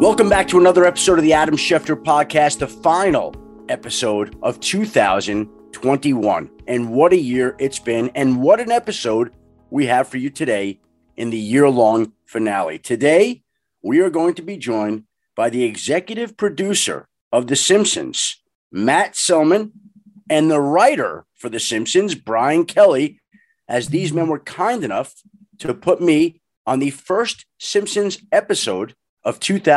Welcome back to another episode of the Adam Schefter Podcast, the final episode of 2021. And what a year it's been, and what an episode we have for you today in the year-long finale. Today, we are going to be joined by the executive producer of The Simpsons, Matt Selman, and the writer for The Simpsons, Brian Kelly, as these men were kind enough to put me on the first Simpsons episode of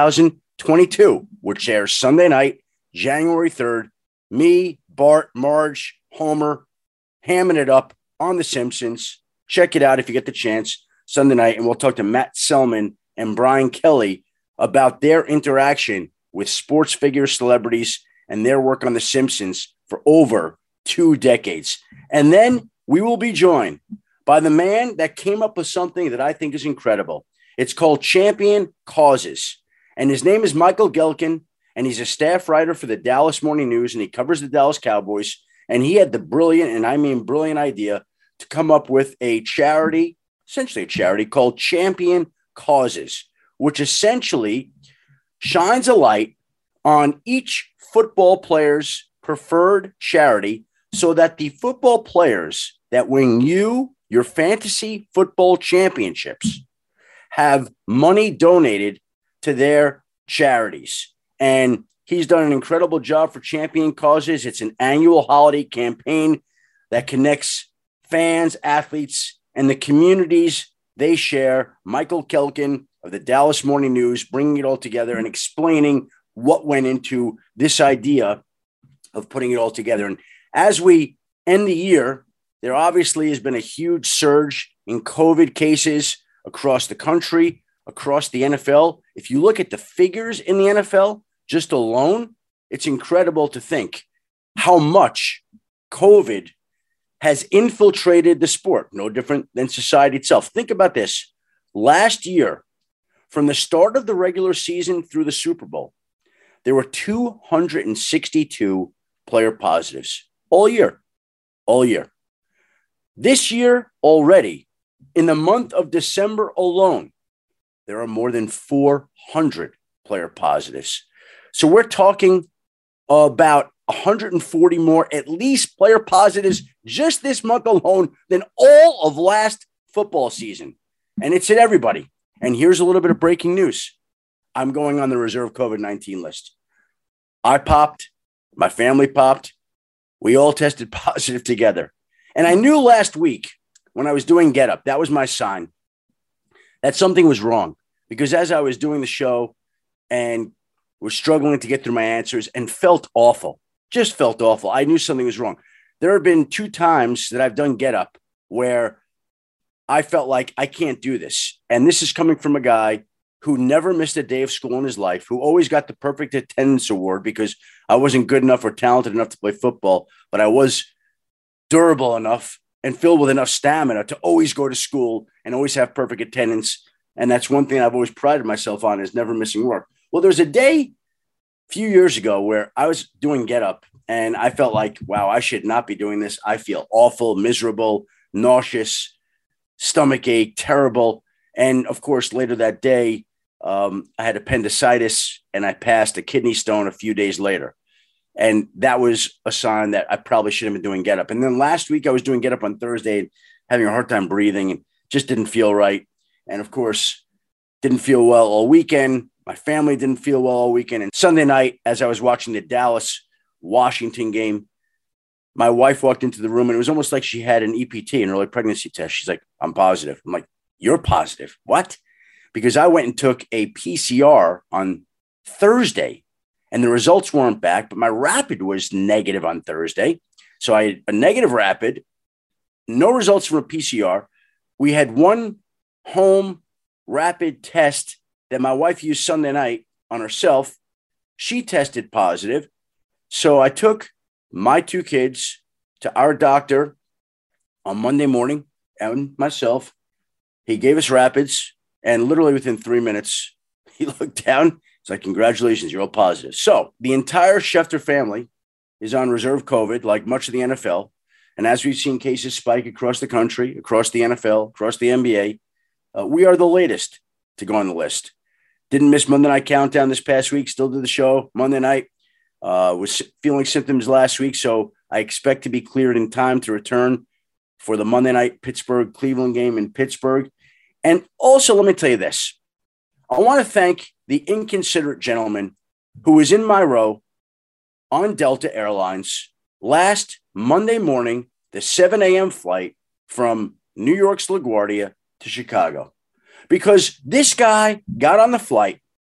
2022, which airs Sunday night, January 3rd. Me, Bart, Marge, Homer, hamming it up on The Simpsons. Check it out if you get the chance Sunday night, and we'll talk to Matt Selman and Brian Kelly about their interaction with sports figures, celebrities, and their work on The Simpsons for over 2 decades. And then we will be joined by the man that came up with something that I think is incredible. It's called Champion Causes, and his name is Michael Gehlken, and he's a staff writer for the Dallas Morning News, and he covers the Dallas Cowboys, and he had the brilliant, and I mean brilliant, idea to come up with a charity, essentially a charity called Champion Causes, which essentially shines a light on each football player's preferred charity so that the football players that win you your fantasy football championships have money donated to their charities. And he's done an incredible job for Champion Causes. It's an annual holiday campaign that connects fans, athletes, and the communities they share. Michael Gehlken of the Dallas Morning News bringing it all together and explaining what went into this idea of putting it all together. And as we end the year, there obviously has been a huge surge in COVID cases across the country, across the NFL. If you look at the figures in the NFL, just alone, it's incredible to think how much COVID has infiltrated the sport, no different than society itself. Think about this. Last year, from the start of the regular season through the Super Bowl, there were 262 player positives all year. This year already, in the month of December alone, there are more than 400 player positives. So we're talking about 140 more, at least, player positives just this month alone than all of last football season. And it's hit everybody. And here's a little bit of breaking news. I'm going on the reserve COVID-19 list. I popped. My family popped. We all tested positive together. And I knew last week when I was doing Get Up, that was my sign that something was wrong. Because as I was doing the show and was struggling to get through my answers and felt awful, just felt awful, I knew something was wrong. There have been 2 times that I've done Get Up where I felt like I can't do this. And this is coming from a guy who never missed a day of school in his life, who always got the perfect attendance award because I wasn't good enough or talented enough to play football, but I was durable enough and filled with enough stamina to always go to school and always have perfect attendance. And that's one thing I've always prided myself on, is never missing work. Well, there's a day a few years ago where I was doing Get Up and I felt like, wow, I should not be doing this. I feel awful, miserable, nauseous, stomach ache, terrible. And of course, later that day, I had appendicitis and I passed a kidney stone a few days later. And that was a sign that I probably shouldn't have been doing Get Up. And then last week I was doing Get Up on Thursday and having a hard time breathing and just didn't feel right. And of course, didn't feel well all weekend. My family didn't feel well all weekend. And Sunday night, as I was watching the Dallas-Washington game, my wife walked into the room and it was almost like she had an EPT, an early pregnancy test. She's like, I'm positive. I'm like, you're positive? What? Because I went and took a PCR on Thursday and the results weren't back, but my rapid was negative on Thursday. So I had a negative rapid, no results from a PCR. We had one home rapid test that my wife used Sunday night on herself. She tested positive. So I took my 2 kids to our doctor on Monday morning and myself. He gave us rapids, and literally within 3 minutes, he looked down. It's like, congratulations, you're all positive. So the entire Schefter family is on reserve COVID, like much of the NFL. And as we've seen cases spike across the country, across the NFL, across the NBA, we are the latest to go on the list. Didn't miss Monday Night Countdown this past week. Still did the show Monday night. Was feeling symptoms last week, so I expect to be cleared in time to return for the Monday night Pittsburgh-Cleveland game in Pittsburgh. And also, let me tell you this. I want to thank the inconsiderate gentleman who was in my row on Delta Airlines last Monday morning, the 7 a.m. flight from New York's LaGuardia to Chicago. Because this guy got on the flight,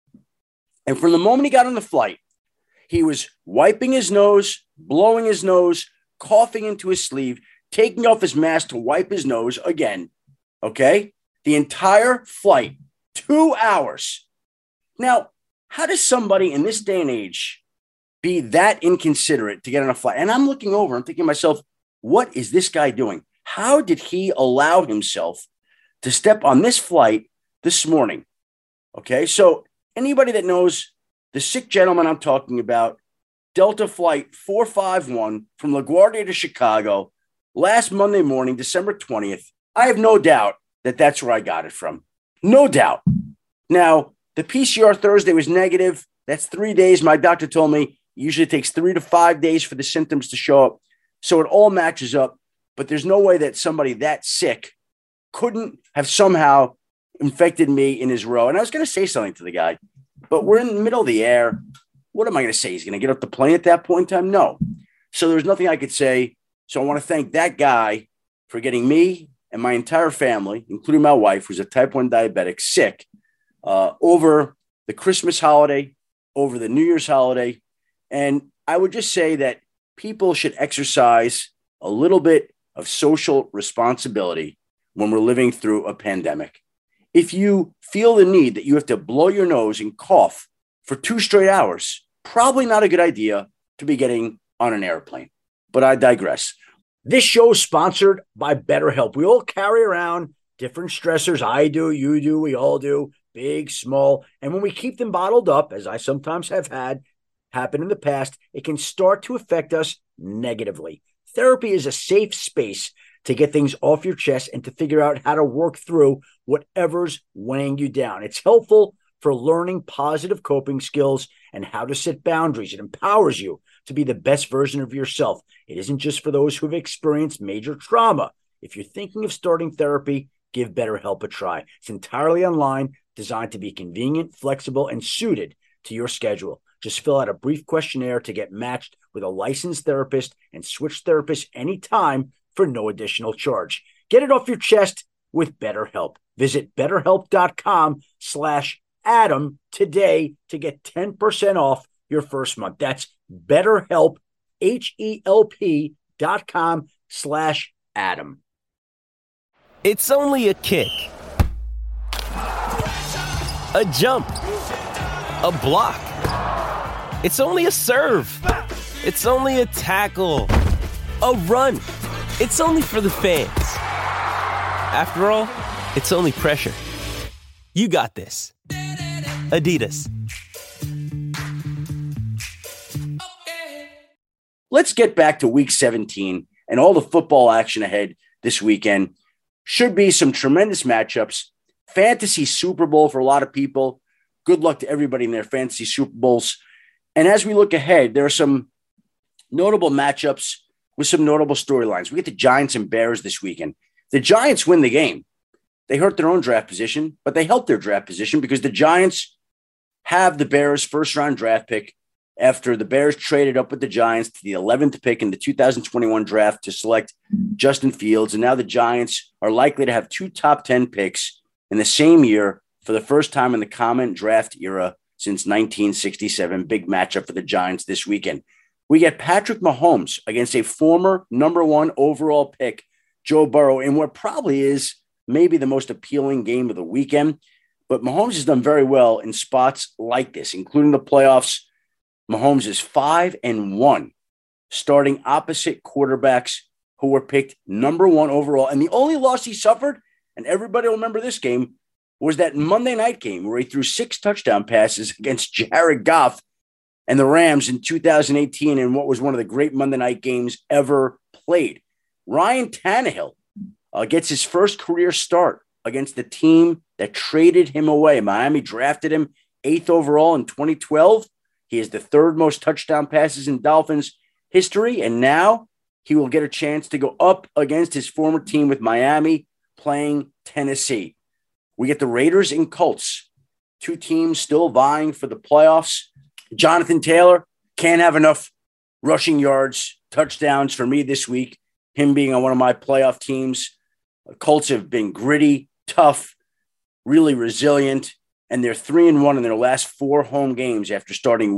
and from the moment he got on the flight, he was wiping his nose, blowing his nose, coughing into his sleeve, taking off his mask to wipe his nose again. Okay? The entire flight, 2 hours. Now, how does somebody in this day and age be that inconsiderate to get on a flight? And I'm looking over, I'm thinking to myself, what is this guy doing? How did he allow himself to step on this flight this morning? Okay, so anybody that knows the sick gentleman I'm talking about, Delta Flight 451 from LaGuardia to Chicago last Monday morning, December 20th, I have no doubt that that's where I got it from. No doubt. Now, the PCR Thursday was negative. That's 3 days. My doctor told me it usually takes 3 to 5 days for the symptoms to show up. So it all matches up. But there's no way that somebody that sick couldn't have somehow infected me in his row. And I was going to say something to the guy, but we're in the middle of the air. What am I going to say? He's going to get off the plane at that point in time? No. So there's nothing I could say. So I want to thank that guy for getting me and my entire family, including my wife, who's a type 1 diabetic, sick over the Christmas holiday, over the New Year's holiday. And I would just say that people should exercise a little bit of social responsibility when we're living through a pandemic. If you feel the need that you have to blow your nose and cough for 2 straight hours, probably not a good idea to be getting on an airplane. But I digress. This show is sponsored by BetterHelp. We all carry around different stressors. I do, you do, we all do, big, small. And when we keep them bottled up, as I sometimes have had happen in the past, it can start to affect us negatively. Therapy is a safe space to get things off your chest and to figure out how to work through whatever's weighing you down. It's helpful for learning positive coping skills and how to set boundaries. It empowers you to be the best version of yourself. It isn't just for those who have experienced major trauma. If you're thinking of starting therapy, give BetterHelp a try. It's entirely online, designed to be convenient, flexible, and suited to your schedule. Just fill out a brief questionnaire to get matched with a licensed therapist and switch therapists anytime for no additional charge. Get it off your chest with BetterHelp. Visit BetterHelp.com/Adam today to get 10% off your first month. That's BetterHelp, HELP.com/Adam. It's only a kick, a jump, a block. It's only a serve. It's only a tackle, a run. It's only for the fans. After all, it's only pressure. You got this. Adidas. Let's get back to week 17 and all the football action ahead this weekend. Should be some tremendous matchups. Fantasy Super Bowl for a lot of people. Good luck to everybody in their fantasy Super Bowls. And as we look ahead, there are some notable matchups with some notable storylines. We get the Giants and Bears this weekend. The Giants win the game. They hurt their own draft position, but they helped their draft position because the Giants have the Bears' first-round draft pick after the Bears traded up with the Giants to the 11th pick in the 2021 draft to select Justin Fields. And now the Giants are likely to have 2 top 10 picks in the same year for the first time in the common draft era since 1967. Big matchup for the Giants this weekend. We get Patrick Mahomes against a former number 1 overall pick, Joe Burrow, in what probably is maybe the most appealing game of the weekend. But Mahomes has done very well in spots like this, including the playoffs. Mahomes is 5-1, starting opposite quarterbacks who were picked number 1 overall. And the only loss he suffered, and everybody will remember this game, was that Monday night game where he threw 6 touchdown passes against Jared Goff and the Rams in 2018 in what was one of the great Monday night games ever played. Ryan Tannehill gets his first career start against the team that traded him away. Miami drafted him 8th overall in 2012. He has the 3rd most touchdown passes in Dolphins history, and now he will get a chance to go up against his former team with Miami playing Tennessee. We get the Raiders and Colts, 2 teams still vying for the playoffs. Jonathan Taylor can't have enough rushing yards, touchdowns for me this week, him being on one of my playoff teams. The Colts have been gritty, tough, really resilient, and they're 3-1 in their last 4 home games after starting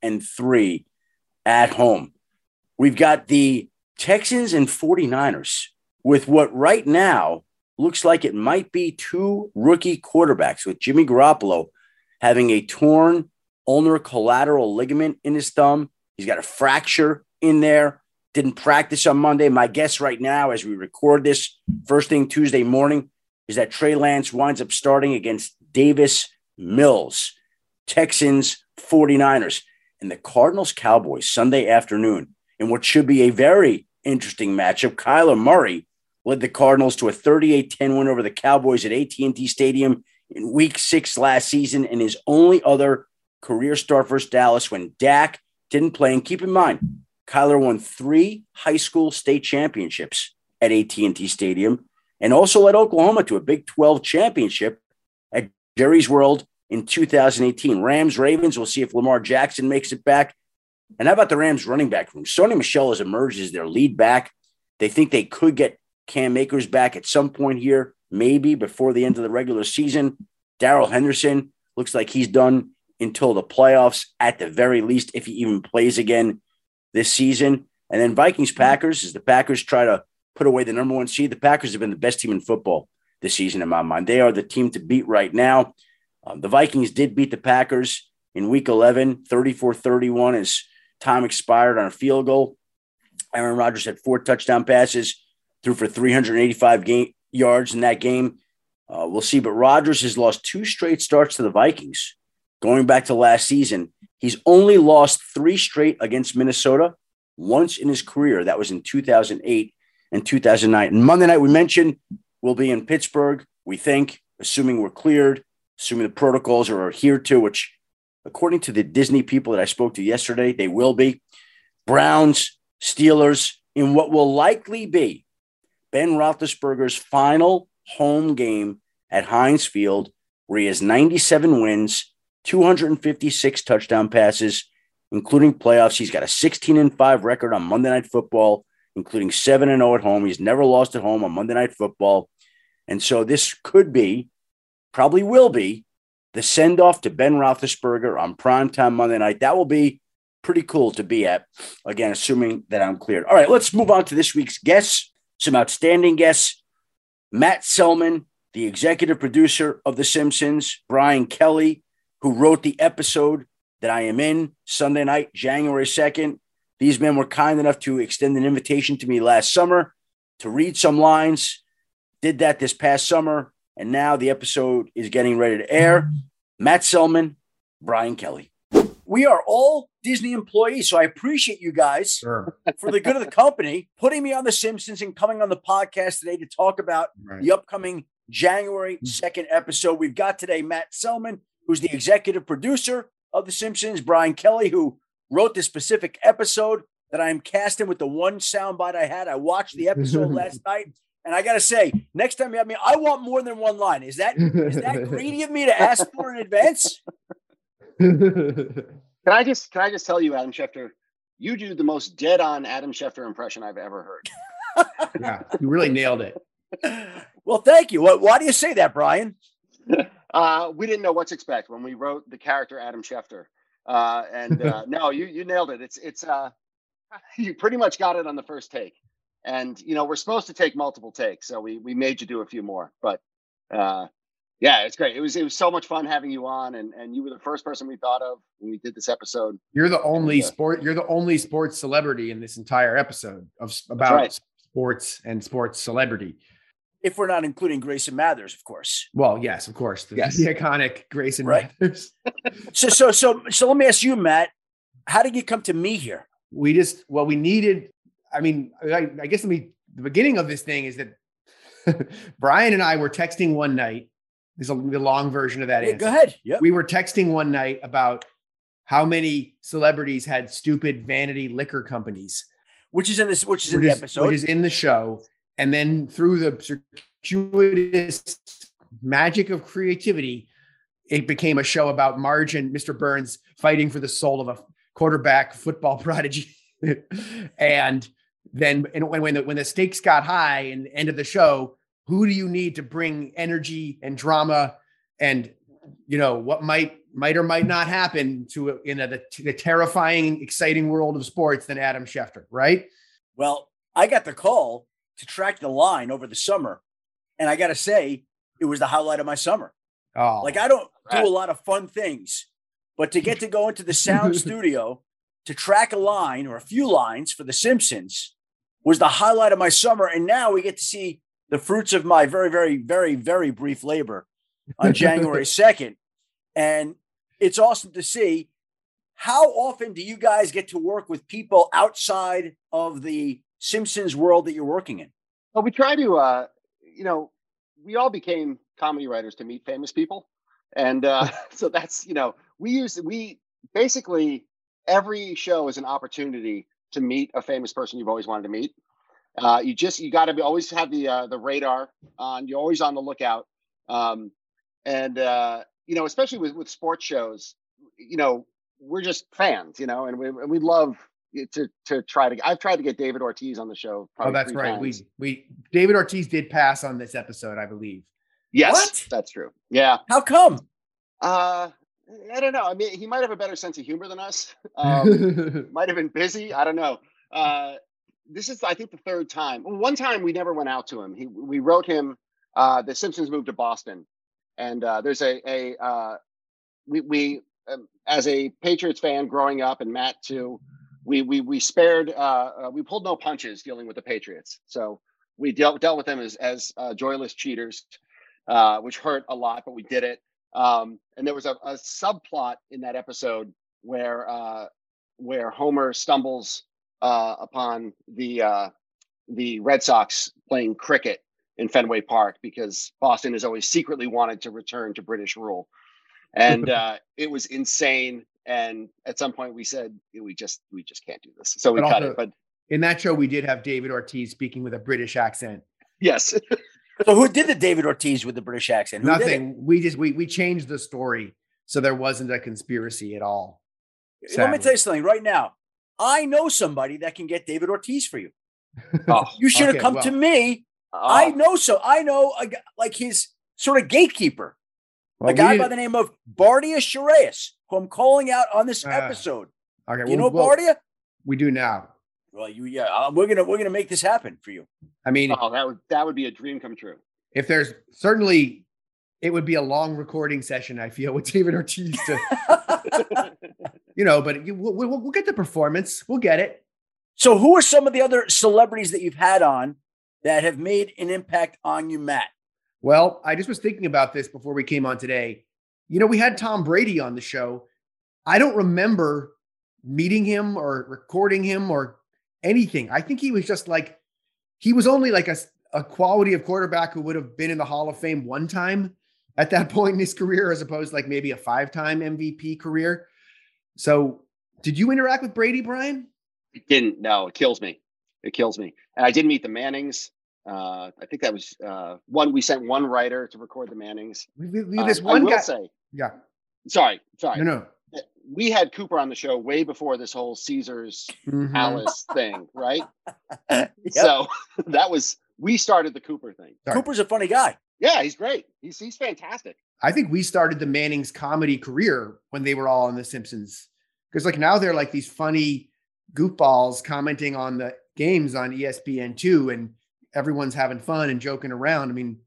1-3 at home. We've got the Texans and 49ers with what right now looks like it might be 2 rookie quarterbacks, with Jimmy Garoppolo having a torn ulnar collateral ligament in his thumb. He's got a fracture in there. Didn't practice on Monday. My guess right now, as we record this first thing Tuesday morning, is that Trey Lance winds up starting against Davis Mills. Texans, 49ers, and the Cardinals Cowboys Sunday afternoon in what should be a very interesting matchup. Kyler Murray led the Cardinals to a 38-10 win over the Cowboys at AT&T Stadium in Week 6 last season, and his only other career start versus Dallas when Dak didn't play. And keep in mind, Kyler won 3 high school state championships at AT&T Stadium and also led Oklahoma to a Big 12 championship at Jerry's World in 2018. Rams-Ravens, we'll see if Lamar Jackson makes it back. And how about the Rams running back room? Sony Michel has emerged as their lead back. They think they could get Cam Akers back at some point here, maybe before the end of the regular season. Darrell Henderson looks like he's done until the playoffs at the very least, if he even plays again this season. And then Vikings-Packers, as the Packers try to put away the number 1 seed. The Packers have been the best team in football this season in my mind. They are the team to beat right now. The Vikings did beat the Packers in Week 11, 34-31 as time expired on a field goal. Aaron Rodgers had 4 touchdown passes, threw for 385 yards in that game. We'll see, but Rodgers has lost 2 straight starts to the Vikings. Going back to last season, he's only lost 3 straight against Minnesota once in his career. That was in 2008 and 2009. And Monday night, we mentioned, will be in Pittsburgh, we think, assuming we're cleared, assuming the protocols are adhered to, which, according to the Disney people that I spoke to yesterday, they will be. Browns, Steelers, in what will likely be Ben Roethlisberger's final home game at Heinz Field, where he has 97 wins, 256 touchdown passes, including playoffs. He's got a 16-5 record on Monday Night Football, including 7-0 at home. He's never lost at home on Monday Night Football. And so this could be, probably will be, the send-off to Ben Roethlisberger on primetime Monday night. That will be pretty cool to be at, again, assuming that I'm cleared. All right, let's move on to this week's guests, some outstanding guests. Matt Selman, the executive producer of The Simpsons, Brian Kelly, who wrote the episode that I am in Sunday night, January 2nd. These men were kind enough to extend an invitation to me last summer to read some lines. Did that this past summer, and now the episode is getting ready to air. Matt Selman, Brian Kelly. We are all Disney employees, so I appreciate you guys for the good of the company, putting me on The Simpsons and coming on the podcast today to talk about the upcoming January 2nd episode. We've got today Matt Selman, who's the executive producer of The Simpsons, Brian Kelly, who wrote the specific episode that I am casting with the one soundbite I had. I watched the episode last night, and I got to say, next time you have me, I want more than one line. Is that greedy of me to ask for in advance? Can I just tell you, Adam Schefter, you do the most dead-on Adam Schefter impression I've ever heard. Yeah, you really nailed it. Well, thank you. Why do you say that, Brian? We didn't know what to expect when we wrote the character Adam Schefter. No, you nailed it. It's you pretty much got it on the first take. And, we're supposed to take multiple takes, so we made you do a few more. But, yeah, it's great. It was so much fun having you on, and you were the first person we thought of when we did this episode. You're the only sports celebrity in this entire episode about sports and sports celebrity. If we're not including Grayson Mathers, of course. Well, yes, of course. The iconic Grayson Mathers. So let me ask you, Matt, how did you come to me here? We needed, I guess the beginning of this thing is that Brian and I were texting one night This is the long version of that answer. Go ahead. Yep. We were texting one night about how many celebrities had stupid vanity liquor companies, which is in the episode, which is in the show. And then through the circuitous magic of creativity, it became a show about Marge and Mr. Burns fighting for the soul of a quarterback football prodigy. And then when the stakes got high and the end of the show, who do you need to bring energy and drama and, what might or might not happen to the terrifying, exciting world of sports than Adam Schefter, right? Well, I got the call to track the line over the summer, and I got to say, it was the highlight of my summer. Oh, like I don't do a lot of fun things, but to get to go into the sound studio to track a line or a few lines for The Simpsons was the highlight of my summer. And now we get to see the fruits of my very, very, very, very brief labor on January 2nd. And it's awesome to see. How often do you guys get to work with people outside of the Simpsons world that you're working in? Well, we try to, we all became comedy writers to meet famous people. And so that's, we basically every show is an opportunity to meet a famous person you've always wanted to meet. You got to always have the radar on. You're always on the lookout, especially with sports shows. We're just fans, and we love to try to. I've tried to get David Ortiz on the show. Oh, that's right. We David Ortiz did pass on this episode, I believe. Yes, what? That's true. Yeah. How come? I don't know. I mean, he might have a better sense of humor than us. Might have been busy. I don't know. This is, I think, the third time. Well, one time we never went out to him. We wrote him. The Simpsons moved to Boston, and there's we as a Patriots fan growing up, and Matt too. We pulled no punches dealing with the Patriots. So we dealt with them as joyless cheaters, which hurt a lot, but we did it. And there was a subplot in that episode where Homer stumbles upon the Red Sox playing cricket in Fenway Park because Boston has always secretly wanted to return to British rule. And it was insane. And at some point we said, we just can't do this. So we cut it. But in that show, we did have David Ortiz speaking with a British accent. Yes. So who did the David Ortiz with the British accent? Nothing. We changed the story. So there wasn't a conspiracy at all. Sadly. Let me tell you something right now. I know somebody that can get David Ortiz for you. Oh, you should have come to me. I know like his sort of gatekeeper. A guy by the name of Bardia Shirayas, who I'm calling out on this episode. Okay, you know Bardia? We do now. Well, we're gonna make this happen for you. I mean, that would be a dream come true. If there's certainly, it would be a long recording session. I feel with David Ortiz to, but we'll get the performance. We'll get it. So, who are some of the other celebrities that you've had on that have made an impact on you, Matt? Well, I just was thinking about this before we came on today. We had Tom Brady on the show. I don't remember meeting him or recording him or anything. I think he was just he was only like a quality of quarterback who would have been in the Hall of Fame one time at that point in his career, as opposed to maybe a 5-time MVP career. So did you interact with Brady, Brian? It didn't. No, it kills me. And I did meet the Mannings. I think that was we sent one writer to record the Mannings. This one guy. Yeah. Sorry. No. We had Cooper on the show way before this whole Caesar's Palace thing, right? Yep. So we started the Cooper thing. Sorry. Cooper's a funny guy. Yeah, he's great. He's fantastic. I think we started the Mannings comedy career when they were all on The Simpsons. Because now they're like these funny goofballs commenting on the games on ESPN2 and everyone's having fun and joking around. I mean,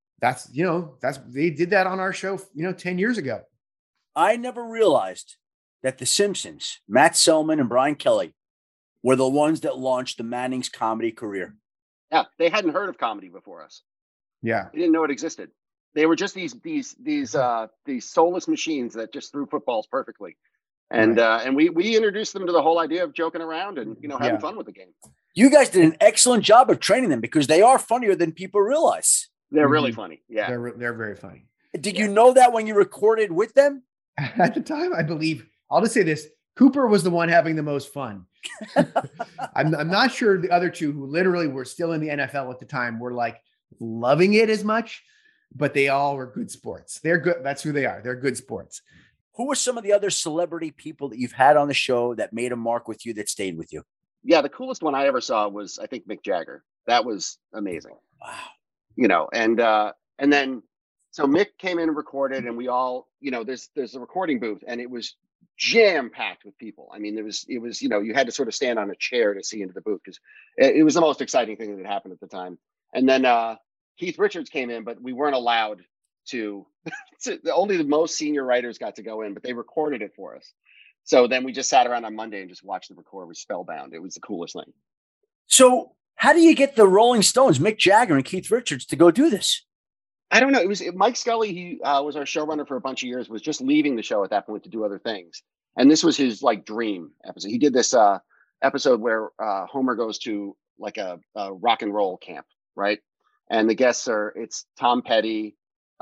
they did that on our show, 10 years ago. I never realized that The Simpsons, Matt Selman and Brian Kelly, were the ones that launched the Mannings comedy career. Yeah, they hadn't heard of comedy before us. Yeah, they didn't know it existed. They were just these soulless machines that just threw footballs perfectly, and we introduced them to the whole idea of joking around and having fun with the game. You guys did an excellent job of training them because they are funnier than people realize. They're really funny. Yeah, they're very funny. Did you know that when you recorded with them? At the time, I believe, I'll just say this, Cooper was the one having the most fun. I'm not sure the other two, who literally were still in the NFL at the time, were like loving it as much, but they all were good sports. They're good. That's who they are. They're good sports. Who were some of the other celebrity people that you've had on the show that made a mark with you, that stayed with you? Yeah, the coolest one I ever saw was, I think, Mick Jagger. That was amazing. Wow. And then so Mick came in and recorded, and we all, there's a recording booth, and it was jam packed with people. I mean, it was, you had to sort of stand on a chair to see into the booth, because it was the most exciting thing that had happened at the time. And then Keith Richards came in, but we weren't allowed to. Only the most senior writers got to go in, but they recorded it for us. So then we just sat around on Monday and just watched the record. We spellbound. It was the coolest thing. So how do you get the Rolling Stones, Mick Jagger and Keith Richards, to go do this? I don't know. It was Mike Scully. He was our showrunner for a bunch of years, was just leaving the show at that point to do other things. And this was his like dream episode. He did this episode where Homer goes to like a rock and roll camp, right? And the guests it's Tom Petty.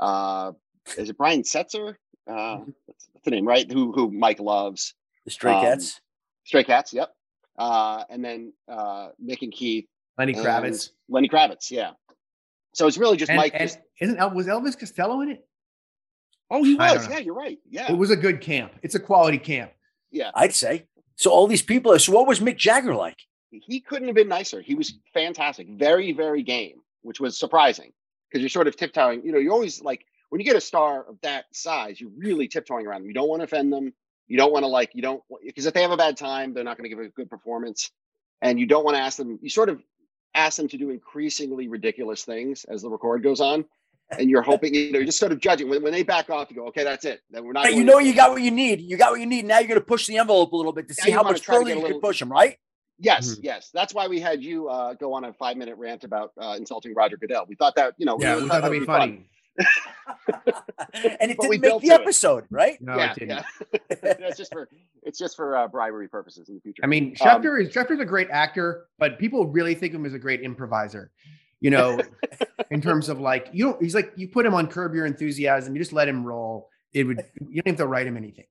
Is it Brian Setzer? That's the name, right? Who Mike loves. The Stray Cats. Stray Cats, yep. And then Mick and Keith. Lenny Kravitz, yeah. So it's really just Mike. And was Elvis Costello in it? Oh, he was. Yeah, you're right. Yeah. It was a good camp. It's a quality camp. Yeah. I'd say. So all these people. So what was Mick Jagger like? He couldn't have been nicer. He was fantastic. Very, very game, which was surprising, because you're sort of tiptoeing. You always like, when you get a star of that size, you're really tiptoeing around them. You don't want to offend them. You don't want to because if they have a bad time, they're not going to give a good performance. And you don't want to ask them, you sort of ask them to do increasingly ridiculous things as the record goes on. And you're hoping, you're just sort of judging. When they back off, you go, okay, that's it. Then we're not. You got what you need. You got what you need. Now you're going to push the envelope a little bit to see how much further you can push them, right? Yes, yes. That's why we had you go on a 5-minute rant about insulting Roger Goodell. We thought that, we thought that'd be funny. And it didn't make the episode, right? No, it didn't. Yeah. It's just for bribery purposes in the future. I mean, Schefter's a great actor, but people really think of him as a great improviser. In terms of like, he's like, you put him on Curb Your Enthusiasm, you just let him roll. You don't have to write him anything.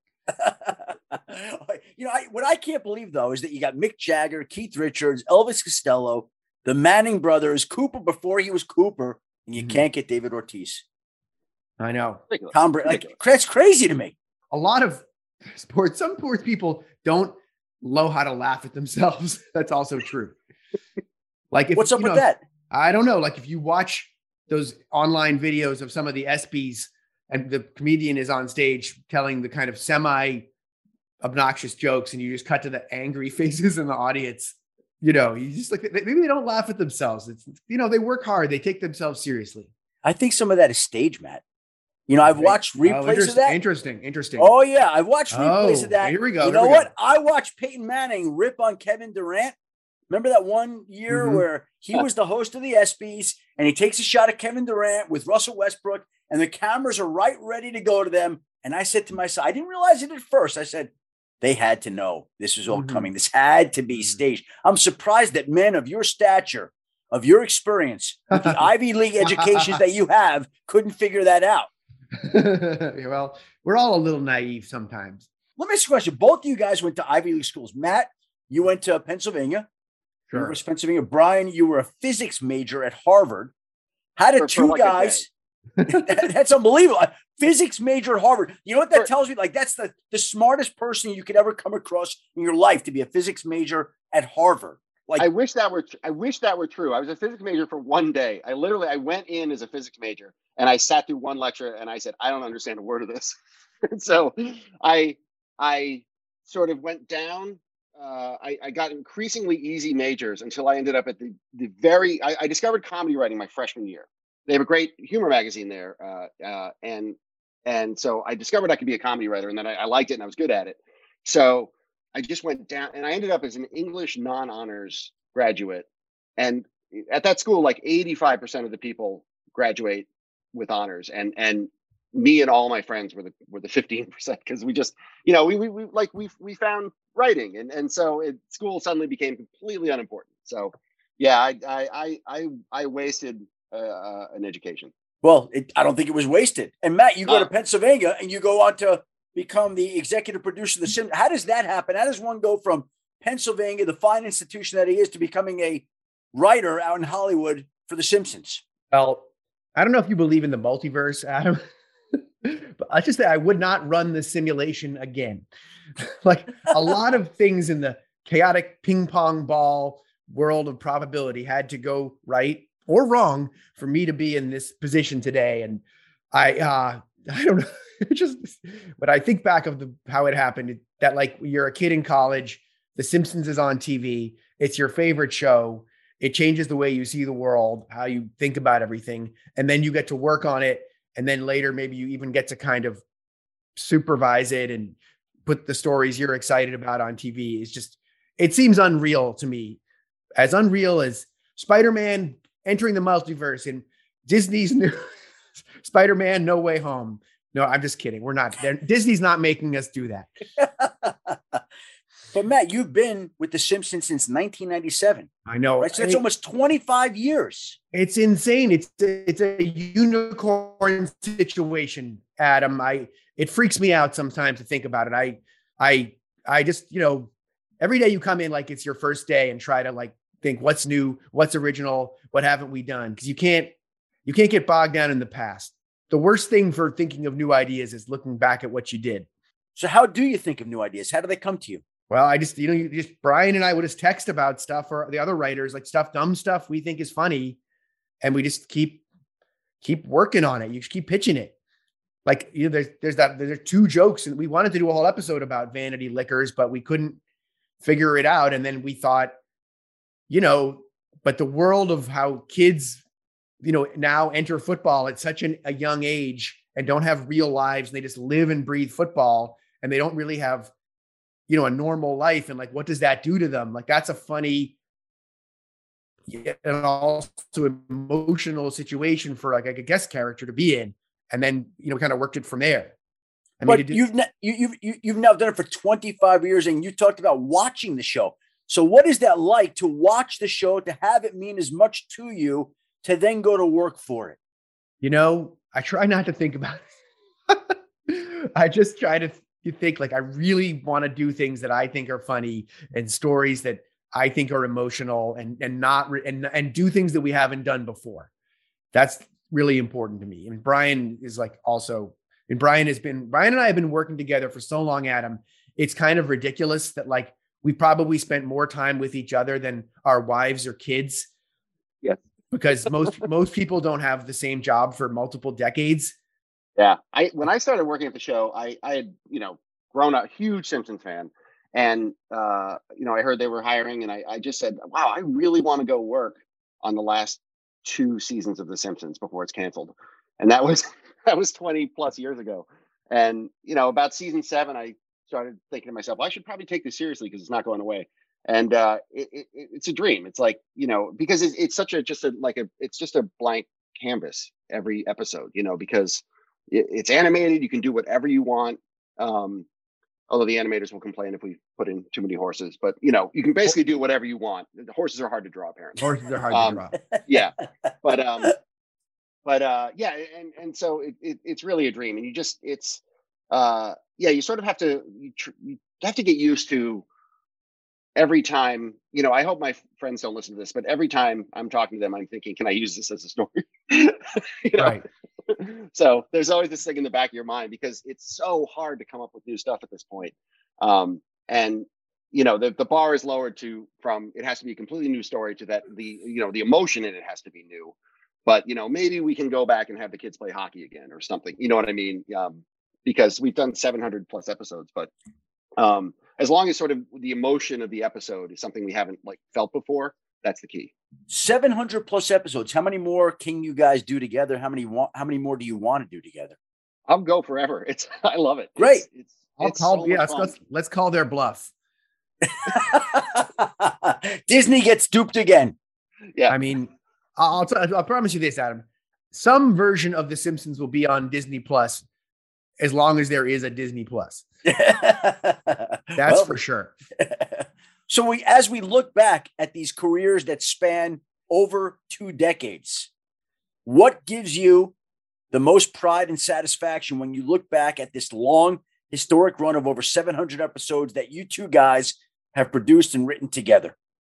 What I can't believe though is that you got Mick Jagger, Keith Richards, Elvis Costello, the Manning brothers, Cooper before he was Cooper, and you can't get David Ortiz. I know. Tom Brady. That's crazy to me. A lot of some sports people don't know how to laugh at themselves. That's also true. Like, what's up with that? I don't know. Like, if you watch those online videos of some of the ESPYs and the comedian is on stage telling the kind of semi-obnoxious jokes, and you just cut to the angry faces in the audience, you just like, maybe they don't laugh at themselves. It's, they work hard. They take themselves seriously. I think some of that is stage, Matt. I've watched replays of that. Interesting. Oh, yeah. I've watched replays of that. Here we go. You know what? I watched Peyton Manning rip on Kevin Durant. Remember that one year where he was the host of the ESPYs and he takes a shot at Kevin Durant with Russell Westbrook and the cameras are right ready to go to them. And I said to myself, I didn't realize it at first. I said, they had to know this was all coming. This had to be staged. I'm surprised that men of your stature, of your experience, with the Ivy League educations that you have, couldn't figure that out. Well, we're all a little naive sometimes. Let me ask you a question. Both of you guys went to Ivy League schools. Matt, you went to Pennsylvania. Sure. University of Pennsylvania. Brian, you were a physics major at Harvard. How did two guys? That's unbelievable. A physics major at Harvard. You know what that tells me? Like, that's the smartest person you could ever come across in your life, to be a physics major at Harvard. Like, I wish that were true. I was a physics major for one day. I went in as a physics major and I sat through one lecture and I said, I don't understand a word of this. So I sort of went down. I got increasingly easy majors until I ended up at I discovered comedy writing my freshman year. They have a great humor magazine there. And so I discovered I could be a comedy writer, and then I liked it and I was good at it. So I just went down and I ended up as an English non-honors graduate. And at that school, like 85% of the people graduate with honors, and me and all my friends were the 15%, because we just, we found writing, and so school suddenly became completely unimportant. So yeah, I wasted an education. Well, I don't think it was wasted. And Matt, you go to Ah. Pennsylvania and you go on to become the executive producer of The Simpsons. How does that happen? How does one go from Pennsylvania, the fine institution that he is, to becoming a writer out in Hollywood for The Simpsons? Well, I don't know if you believe in the multiverse, Adam, but I just say I would not run the simulation again. Like a lot of things in the chaotic ping pong ball world of probability had to go right or wrong for me to be in this position today. And I don't know. It just, when I think back of how it happened, that like you're a kid in college, The Simpsons is on TV. It's your favorite show. It changes the way you see the world, how you think about everything. And then you get to work on it. And then later, maybe you even get to kind of supervise it and put the stories you're excited about on TV. It's just, it seems unreal to me, as unreal as Spider-Man entering the multiverse and Disney's new Spider-Man No Way Home. No, I'm just kidding. We're not there. Disney's not making us do that. But Matt, you've been with The Simpsons since 1997. I know. Right? So that's almost 25 years. It's insane. It's a unicorn situation, Adam. It freaks me out sometimes to think about it. I just, every day you come in like it's your first day and try to like think what's new, what's original, what haven't we done? Because you can't get bogged down in the past. The worst thing for thinking of new ideas is looking back at what you did. So how do you think of new ideas? How do they come to you? Well, I just, Brian and I would just text about stuff, or the other writers, like dumb stuff we think is funny. And we just keep working on it. You just keep pitching it. Like, there's two jokes, and we wanted to do a whole episode about vanity liquors, but we couldn't figure it out. And then we thought, but the world of how kids, now enter football at such a young age and don't have real lives. And they just live and breathe football, and they don't really have, a normal life. And like, what does that do to them? Like, that's a funny and also emotional situation for like a guest character to be in. And then, kind of worked it from there. But you've now done it for 25 years, and you talked about watching the show. So what is that like to watch the show, to have it mean as much to you, to then go to work for it? I try not to think about it. I just try to think like I really want to do things that I think are funny and stories that I think are emotional and do things that we haven't done before. That's really important to me. And Brian is like also, and Brian and I have been working together for so long, Adam. It's kind of ridiculous that like we probably spent more time with each other than our wives or kids. Yeah. Because most people don't have the same job for multiple decades. Yeah. When I started working at the show, I had, grown a huge Simpsons fan. And, I heard they were hiring, and I just said, wow, I really want to go work on the last 2 seasons of The Simpsons before it's canceled. And that was 20 plus years ago. And, about season 7, I started thinking to myself, well, I should probably take this seriously because it's not going away. And it's a dream. It's like, because it's such it's just a blank canvas every episode, because it's animated. You can do whatever you want. Although the animators will complain if we put in too many horses, but you can basically do whatever you want. The horses are hard to draw, apparently. Horses are hard to draw. Yeah, but yeah, and so it's really a dream, and you sort of have to get used to every time. I hope my friends don't listen to this, but every time I'm talking to them, I'm thinking, can I use this as a story? Right. So there's always this thing in the back of your mind, because it's so hard to come up with new stuff at this point. And the bar is lowered from it has to be a completely new story to that the emotion in it has to be new. But maybe we can go back and have the kids play hockey again or something. You know what I mean? Because we've done 700 plus episodes, but as long as sort of the emotion of the episode is something we haven't like felt before, that's the key. 700 plus episodes. How many more can you guys do together? How many more do you want to do together? I'll go forever. I love it. Great. Let's call their bluff. Disney gets duped again. Yeah. I mean, I'll promise you this, Adam. Some version of The Simpsons will be on Disney Plus as long as there is a Disney Plus. That's for sure. So as we look back at these careers that span over 2 decades, what gives you the most pride and satisfaction when you look back at this long, historic run of over 700 episodes that you two guys have produced and written together?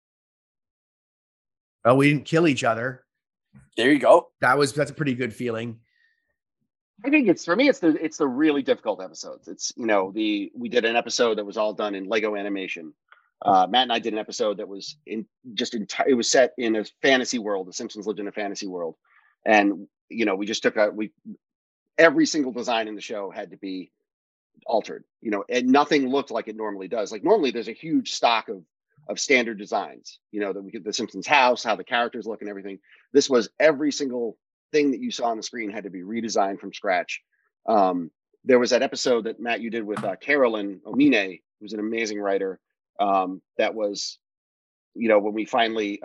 Well, we didn't kill each other. There you go. That's a pretty good feeling. I think it's the really difficult episodes. It's, we did an episode that was all done in Lego animation. Matt and I did an episode that was it was set in a fantasy world. The Simpsons lived in a fantasy world. And, we just every single design in the show had to be altered, and nothing looked like it normally does. Like normally there's a huge stock of standard designs, that we get the Simpsons house, how the characters look and everything. This was every single thing that you saw on the screen had to be redesigned from scratch. There was that episode that Matt, you did with Carolyn Omine, who's an amazing writer. That was, when we finally,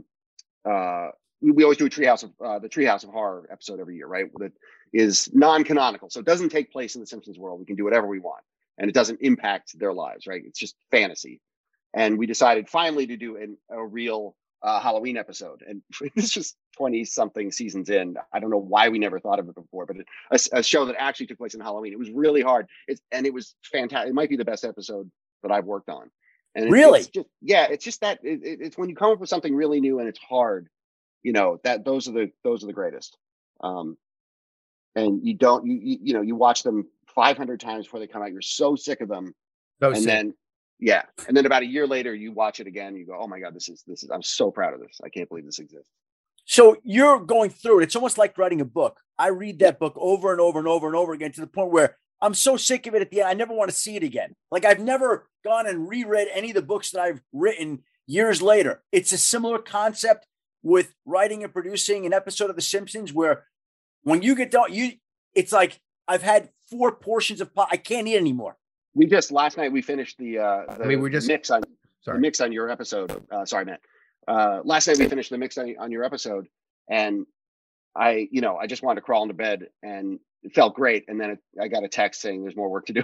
we always do the Treehouse of Horror episode every year, right? That is non-canonical. So it doesn't take place in the Simpsons world. We can do whatever we want and it doesn't impact their lives, right? It's just fantasy. And we decided finally to do a real Halloween episode. And it's just 20 something seasons in. I don't know why we never thought of it before, but a show that actually took place in Halloween. It was really hard. It was fantastic. It might be the best episode that I've worked on. And really? It's just that it's when you come up with something really new and it's hard, that those are the greatest. And you watch them 500 times before they come out. You're so sick of them. Then about a year later, you watch it again. You go, oh my God, this is, I'm so proud of this. I can't believe this exists. So you're going through it. It's almost like writing a book. I read that book over and over and over and over again to the point where I'm so sick of it at the end. I never want to see it again. Like I've never gone and reread any of the books that I've written years later. It's a similar concept with writing and producing an episode of The Simpsons where when you get done, it's like I've had 4 portions of pie. I can't eat anymore. We just last night we finished the mix on your episode. Sorry, Matt. Last night we finished the mix on your episode, and I just wanted to crawl into bed, and it felt great. And then I got a text saying there's more work to do.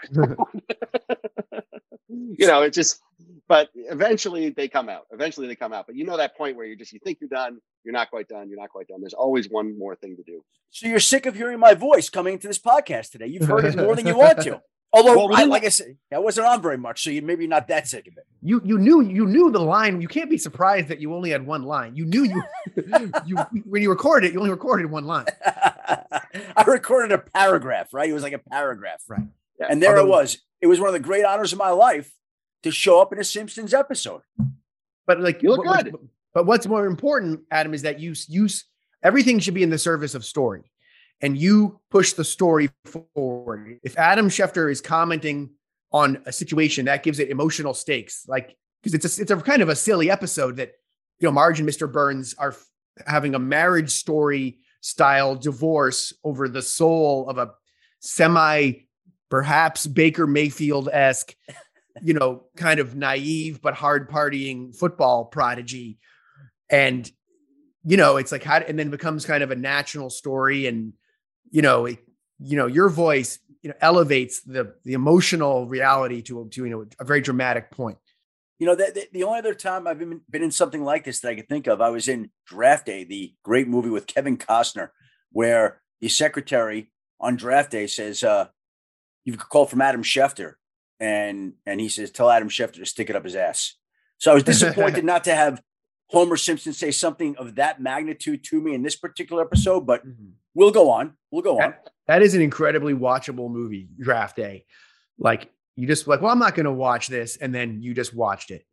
It just. But eventually they come out. But that point where you think you're done, you're not quite done. There's always one more thing to do. So you're sick of hearing my voice coming into this podcast today. You've heard it more than you want to. Although, like I said, I wasn't on very much, so you maybe not that sick of it. You knew the line. You can't be surprised that you only had one line. You knew when you recorded it, you only recorded one line. I recorded a paragraph, right? It was like a paragraph, right? Yeah. And there it was. It was one of the great honors of my life to show up in a Simpsons episode. But like, you look good. But what's more important, Adam, is that you everything should be in the service of story. And you push the story forward. If Adam Schefter is commenting on a situation, that gives it emotional stakes. Like, because it's a kind of a silly episode that, Marge and Mr. Burns are having a marriage story style divorce over the soul of a perhaps Baker Mayfield-esque, kind of naive but hard partying football prodigy. And, it's like and then it becomes kind of a national story. And, your voice, elevates the emotional reality to a very dramatic point. The only other time I've been in something like this that I could think of, I was in Draft Day, the great movie with Kevin Costner, where the secretary on Draft Day says, you've called from Adam Schefter. And he says, tell Adam Schefter to stick it up his ass. So I was disappointed not to have Homer Simpson say something of that magnitude to me in this particular episode, but we'll go on. That is an incredibly watchable movie, Draft Day. Like you just well, I'm not going to watch this. And then you just watched it.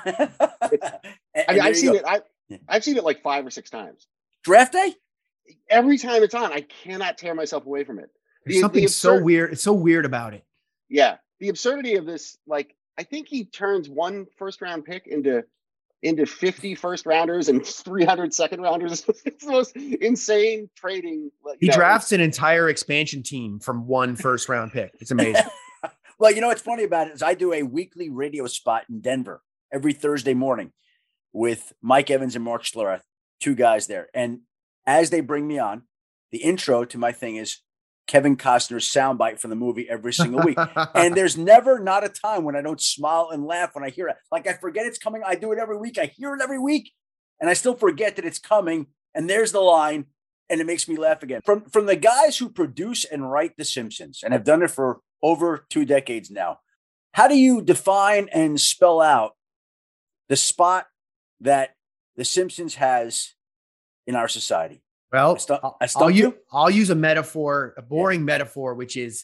I've seen it. I've seen it like 5 or 6 times. Draft Day? Every time it's on, I cannot tear myself away from it. There's something so weird. It's so weird about it. Yeah. The absurdity of this, like, I think he turns 1 first-round pick into 50 first rounders and 300 second rounders. It's the most insane trading. He drafts an entire expansion team from 1 first round pick. It's amazing. Well, what's funny about it is I do a weekly radio spot in Denver every Thursday morning with Mike Evans and Mark Schlereth, 2 guys there. And as they bring me on, the intro to my thing is Kevin Costner's soundbite from the movie every single week. And there's never not a time when I don't smile and laugh when I hear it. Like I forget it's coming. I do it every week. I hear it every week and I still forget that it's coming. And there's the line. and it makes me laugh again. From the guys who produce and write The Simpsons and have done it for over 2 decades now, how do you define and spell out the spot that The Simpsons has in our society? Well, I'll use a metaphor, a boring metaphor, which is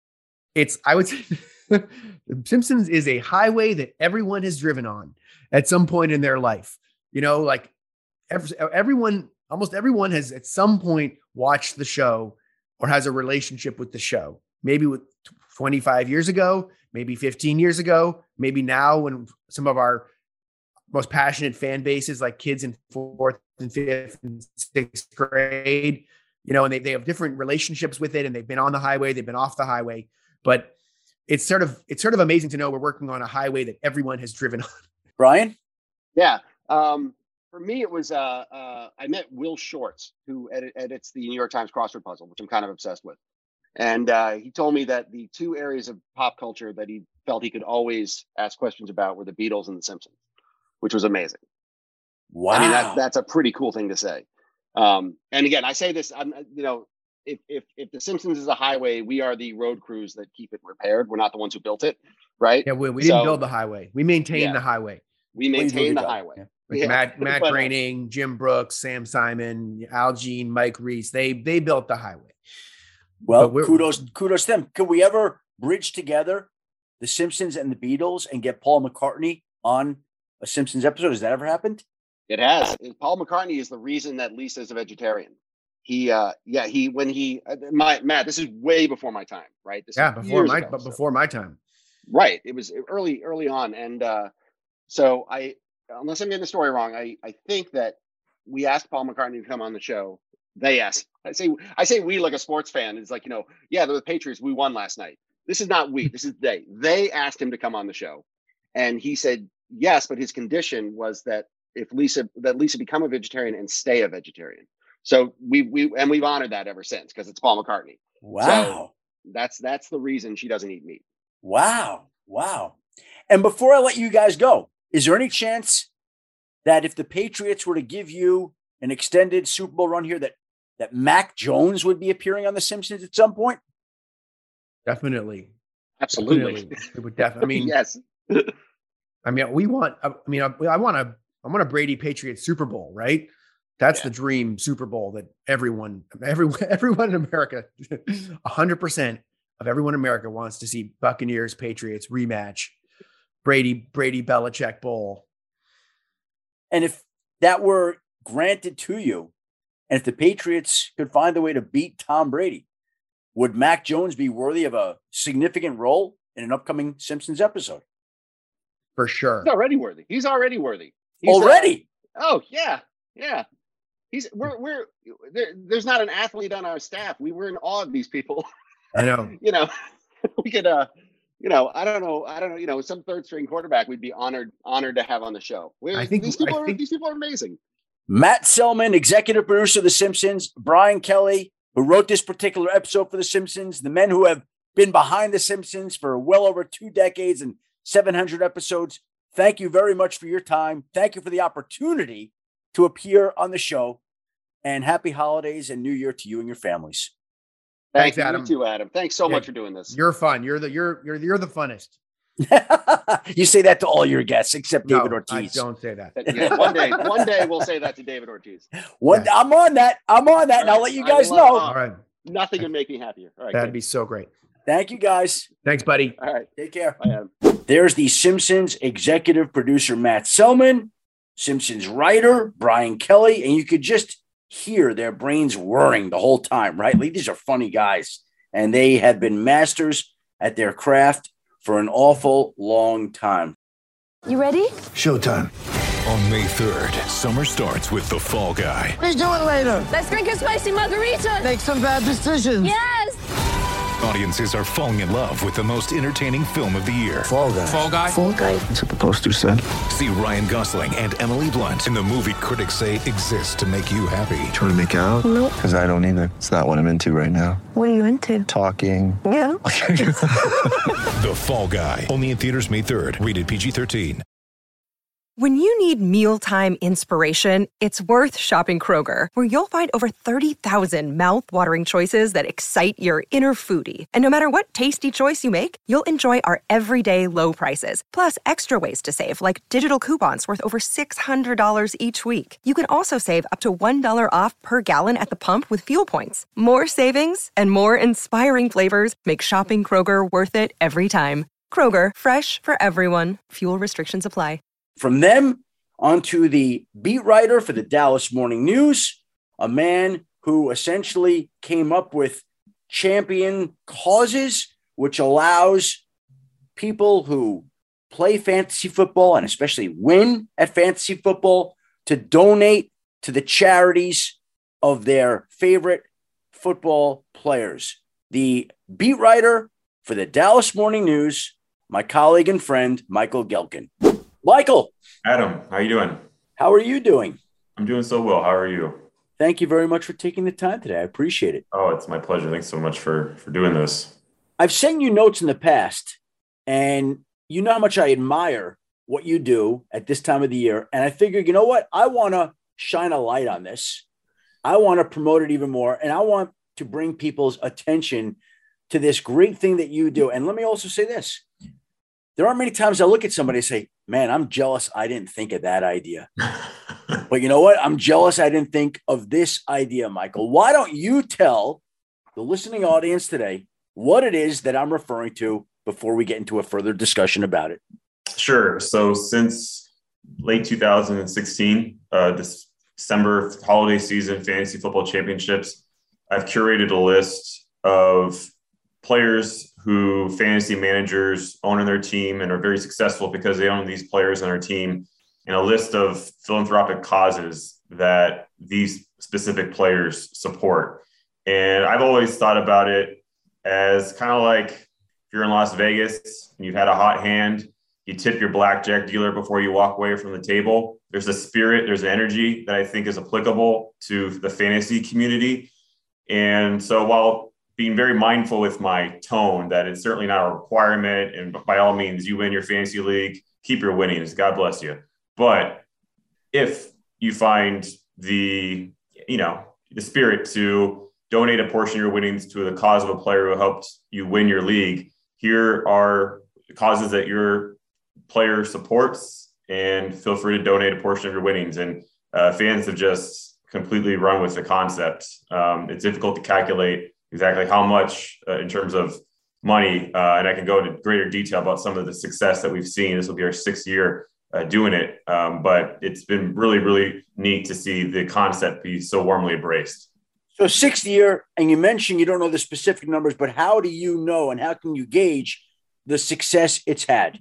I would say The Simpsons is a highway that everyone has driven on at some point in their life. Like almost everyone has at some point watched the show or has a relationship with the show. Maybe with 25 years ago, maybe 15 years ago, maybe now when some of our most passionate fan bases, like kids in 4th and 5th and 6th grade, and they have different relationships with it, and they've been on the highway, they've been off the highway, but it's sort of amazing to know we're working on a highway that everyone has driven on. Brian? Yeah. For me, it was I met Will Shortz, who edits the New York Times crossword puzzle, which I'm kind of obsessed with. And he told me that the 2 areas of pop culture that he felt he could always ask questions about were the Beatles and the Simpsons, which was amazing. Wow. I mean, that's a pretty cool thing to say. And again, I say this, if the Simpsons is a highway, we are the road crews that keep it repaired. We're not the ones who built it, right? Yeah, we didn't build the highway. We maintain the highway. We maintain the highway. Yeah. Like Matt Groening, Jim Brooks, Sam Simon, Al Jean, Mike Reese, they built the highway. Well, kudos to them. Could we ever bridge together the Simpsons and the Beatles and get Paul McCartney on a Simpsons episode? Has that ever happened? It has. Paul McCartney is the reason that Lisa is a vegetarian. Matt, this is way before my time, right? Before my time. Right. It was early on. And so unless I'm getting the story wrong, I think that we asked Paul McCartney to come on the show. They asked. I say we like a sports fan. It's like, the Patriots, we won last night. This is not we. This is they. They asked him to come on the show. And he said yes, but his condition was that Lisa become a vegetarian and stay a vegetarian. So we've honored that ever since because it's Paul McCartney. Wow. So that's the reason she doesn't eat meat. Wow. And before I let you guys go, is there any chance that if the Patriots were to give you an extended Super Bowl run here, that Mac Jones would be appearing on The Simpsons at some point? Absolutely. It would definitely. I mean, yes. I want a Brady Patriots Super Bowl, right? That's the dream Super Bowl that everyone in America, 100% of everyone in America wants to see. Buccaneers Patriots rematch, Brady Belichick Bowl. And if that were granted to you, and if the Patriots could find a way to beat Tom Brady, would Mac Jones be worthy of a significant role in an upcoming Simpsons episode? For sure. He's already worthy. Already? Oh yeah. There's not an athlete on our staff. We're in awe of these people. I know. We could I don't know, some 3rd string quarterback we'd be honored to have on the show. These people are amazing. Matt Selman, executive producer of The Simpsons, Brian Kelly, who wrote this particular episode for The Simpsons, the men who have been behind The Simpsons for well over 2 decades and 700 episodes. Thank you very much for your time. Thank you for the opportunity to appear on the show, and happy holidays and New Year to you and your families. Thanks, Adam. You too, Adam. Thanks so much for doing this. You're fun. You're the funnest. You say that to all your guests except David Ortiz. I don't say that. Yeah, one day we'll say that to David Ortiz. I'm on that, and I'll let you guys know. All right. Nothing would make me happier. All right. That'd be so great. Thank you, guys. Thanks, buddy. All right. Take care. Bye, Adam. There's the Simpsons executive producer, Matt Selman, Simpsons writer, Brian Kelly, and you could just hear their brains whirring the whole time, right? These are funny guys, and they have been masters at their craft for an awful long time. You ready? Showtime. On May 3rd, summer starts with The Fall Guy. Let's do it later. Let's drink a spicy margarita. Make some bad decisions. Yes. Audiences are falling in love with the most entertaining film of the year. Fall Guy. Fall Guy? Fall Guy. That's what the poster said. See Ryan Gosling and Emily Blunt in the movie critics say exists to make you happy. Trying to make it out? Nope. Because I don't either. It's not what I'm into right now. What are you into? Talking. Yeah. The Fall Guy. Only in theaters May 3rd. Rated PG-13. When you need mealtime inspiration, it's worth shopping Kroger, where you'll find over 30,000 mouth-watering choices that excite your inner foodie. And no matter what tasty choice you make, you'll enjoy our everyday low prices, plus extra ways to save, like digital coupons worth over $600 each week. You can also save up to $1 off per gallon at the pump with fuel points. More savings and more inspiring flavors make shopping Kroger worth it every time. Kroger, fresh for everyone. Fuel restrictions apply. From them onto the beat writer for the Dallas Morning News, a man who essentially came up with champion causes, which allows people who play fantasy football and especially win at fantasy football to donate to the charities of their favorite football players. The beat writer for the Dallas Morning News, my colleague and friend, Michael Gehlken. Michael. Adam, how you doing? How are you doing? I'm doing so well. How are you? Thank you very much for taking the time today. I appreciate it. Oh, it's my pleasure. Thanks so much for doing this. I've sent you notes in the past, and you know how much I admire what you do at this time of the year. And I figured, you know what? I want to shine a light on this. I want to promote it even more, and I want to bring people's attention to this great thing that you do. And let me also say this. There aren't many times I look at somebody and say, man, I'm jealous I didn't think of that idea. But you know what? I'm jealous I didn't think of this idea, Michael. Why don't you tell the listening audience today what it is that I'm referring to before we get into a further discussion about it? Sure. So since late 2016, this December holiday season fantasy football championships, I've curated a list of players who fantasy managers own in their team and are very successful because they own these players on their team, and a list of philanthropic causes that these specific players support. And I've always thought about it as kind of like if you're in Las Vegas and you've had a hot hand, you tip your blackjack dealer before you walk away from the table. There's a spirit, there's an energy that I think is applicable to the fantasy community. And so while being very mindful with my tone that it's certainly not a requirement, and by all means, you win your fantasy league, keep your winnings, God bless you. But if you find the spirit to donate a portion of your winnings to the cause of a player who helped you win your league, here are the causes that your player supports, and feel free to donate a portion of your winnings. And fans have just completely run with the concept. It's difficult to calculate exactly how much in terms of money. And I can go into greater detail about some of the success that we've seen. This will be our 6th year doing it. But it's been really, really neat to see the concept be so warmly embraced. So 6th year, and you mentioned you don't know the specific numbers, but how do you know and how can you gauge the success it's had?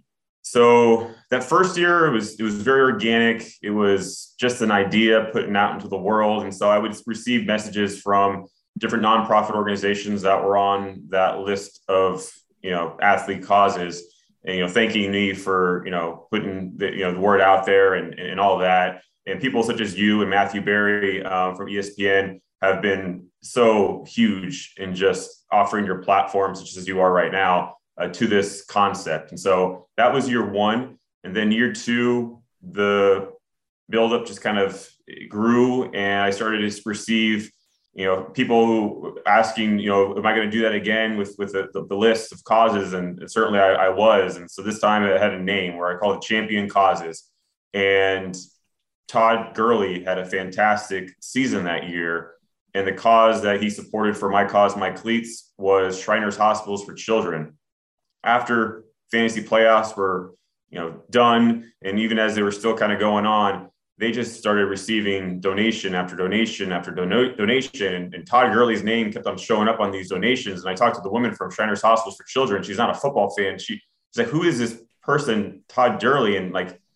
So that first year, it was very organic. It was just an idea putting out into the world. And so I would receive messages from different nonprofit organizations that were on that list of, athlete causes, and, thanking me for, putting the word out there and all of that. And people such as you and Matthew Berry from ESPN have been so huge in just offering your platform, such as you are right now, to this concept. And so that was year 1. And then year 2, the buildup just kind of grew, and I started to receive people who asking, am I going to do that again with the list of causes? And certainly I was. And so this time it had a name where I called it Champion Causes. And Todd Gurley had a fantastic season that year. And the cause that he supported for My Cause, My Cleats was Shriners Hospitals for Children. After fantasy playoffs were, done, and even as they were still kind of going on, they just started receiving donation after donation after donation. And Todd Gurley's name kept on showing up on these donations. And I talked to the woman from Shriners Hospitals for Children. She's not a football fan. She's like, who is this person, Todd Gurley? And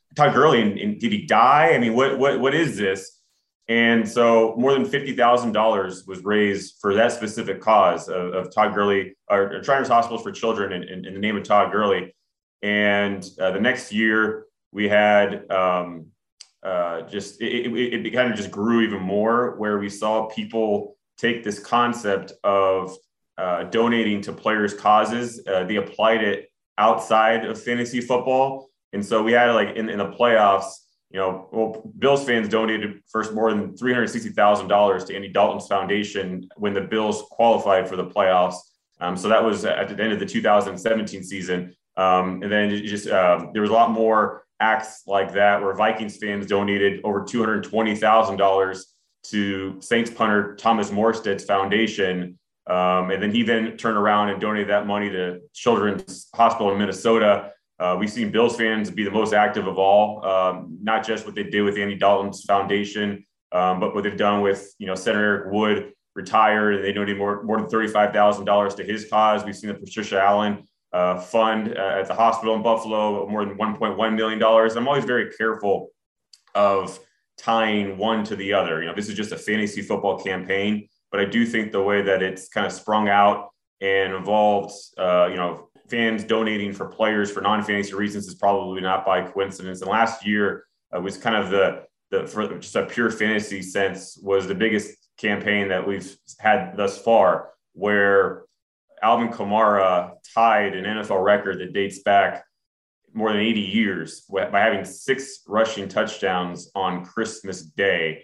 and did he die? I mean, what is this? And so more than $50,000 was raised for that specific cause of Todd Gurley, or Shriners Hospitals for Children in the name of Todd Gurley. And the next year we had it kind of just grew even more, where we saw people take this concept of donating to players' causes. They applied it outside of fantasy football. And so we had in the playoffs, Bills fans donated first more than $360,000 to Andy Dalton's foundation when the Bills qualified for the playoffs. So that was at the end of the 2017 season. And then there was a lot more acts like that where Vikings fans donated over $220,000 to Saints punter Thomas Morstead's foundation. And then he then turned around and donated that money to Children's Hospital in Minnesota. We've seen Bills fans be the most active of all, not just what they did with Andy Dalton's foundation, but what they've done with, Senator Eric Wood retired, and they donated more than $35,000 to his cause. We've seen the Patricia Allen fund at the hospital in Buffalo, more than $1.1 million. I'm always very careful of tying one to the other. This is just a fantasy football campaign, but I do think the way that it's kind of sprung out and involved, fans donating for players for non-fantasy reasons is probably not by coincidence. And last year was kind of for just a pure fantasy sense, was the biggest campaign that we've had thus far, where Alvin Kamara tied an NFL record that dates back more than 80 years by having 6 rushing touchdowns on Christmas Day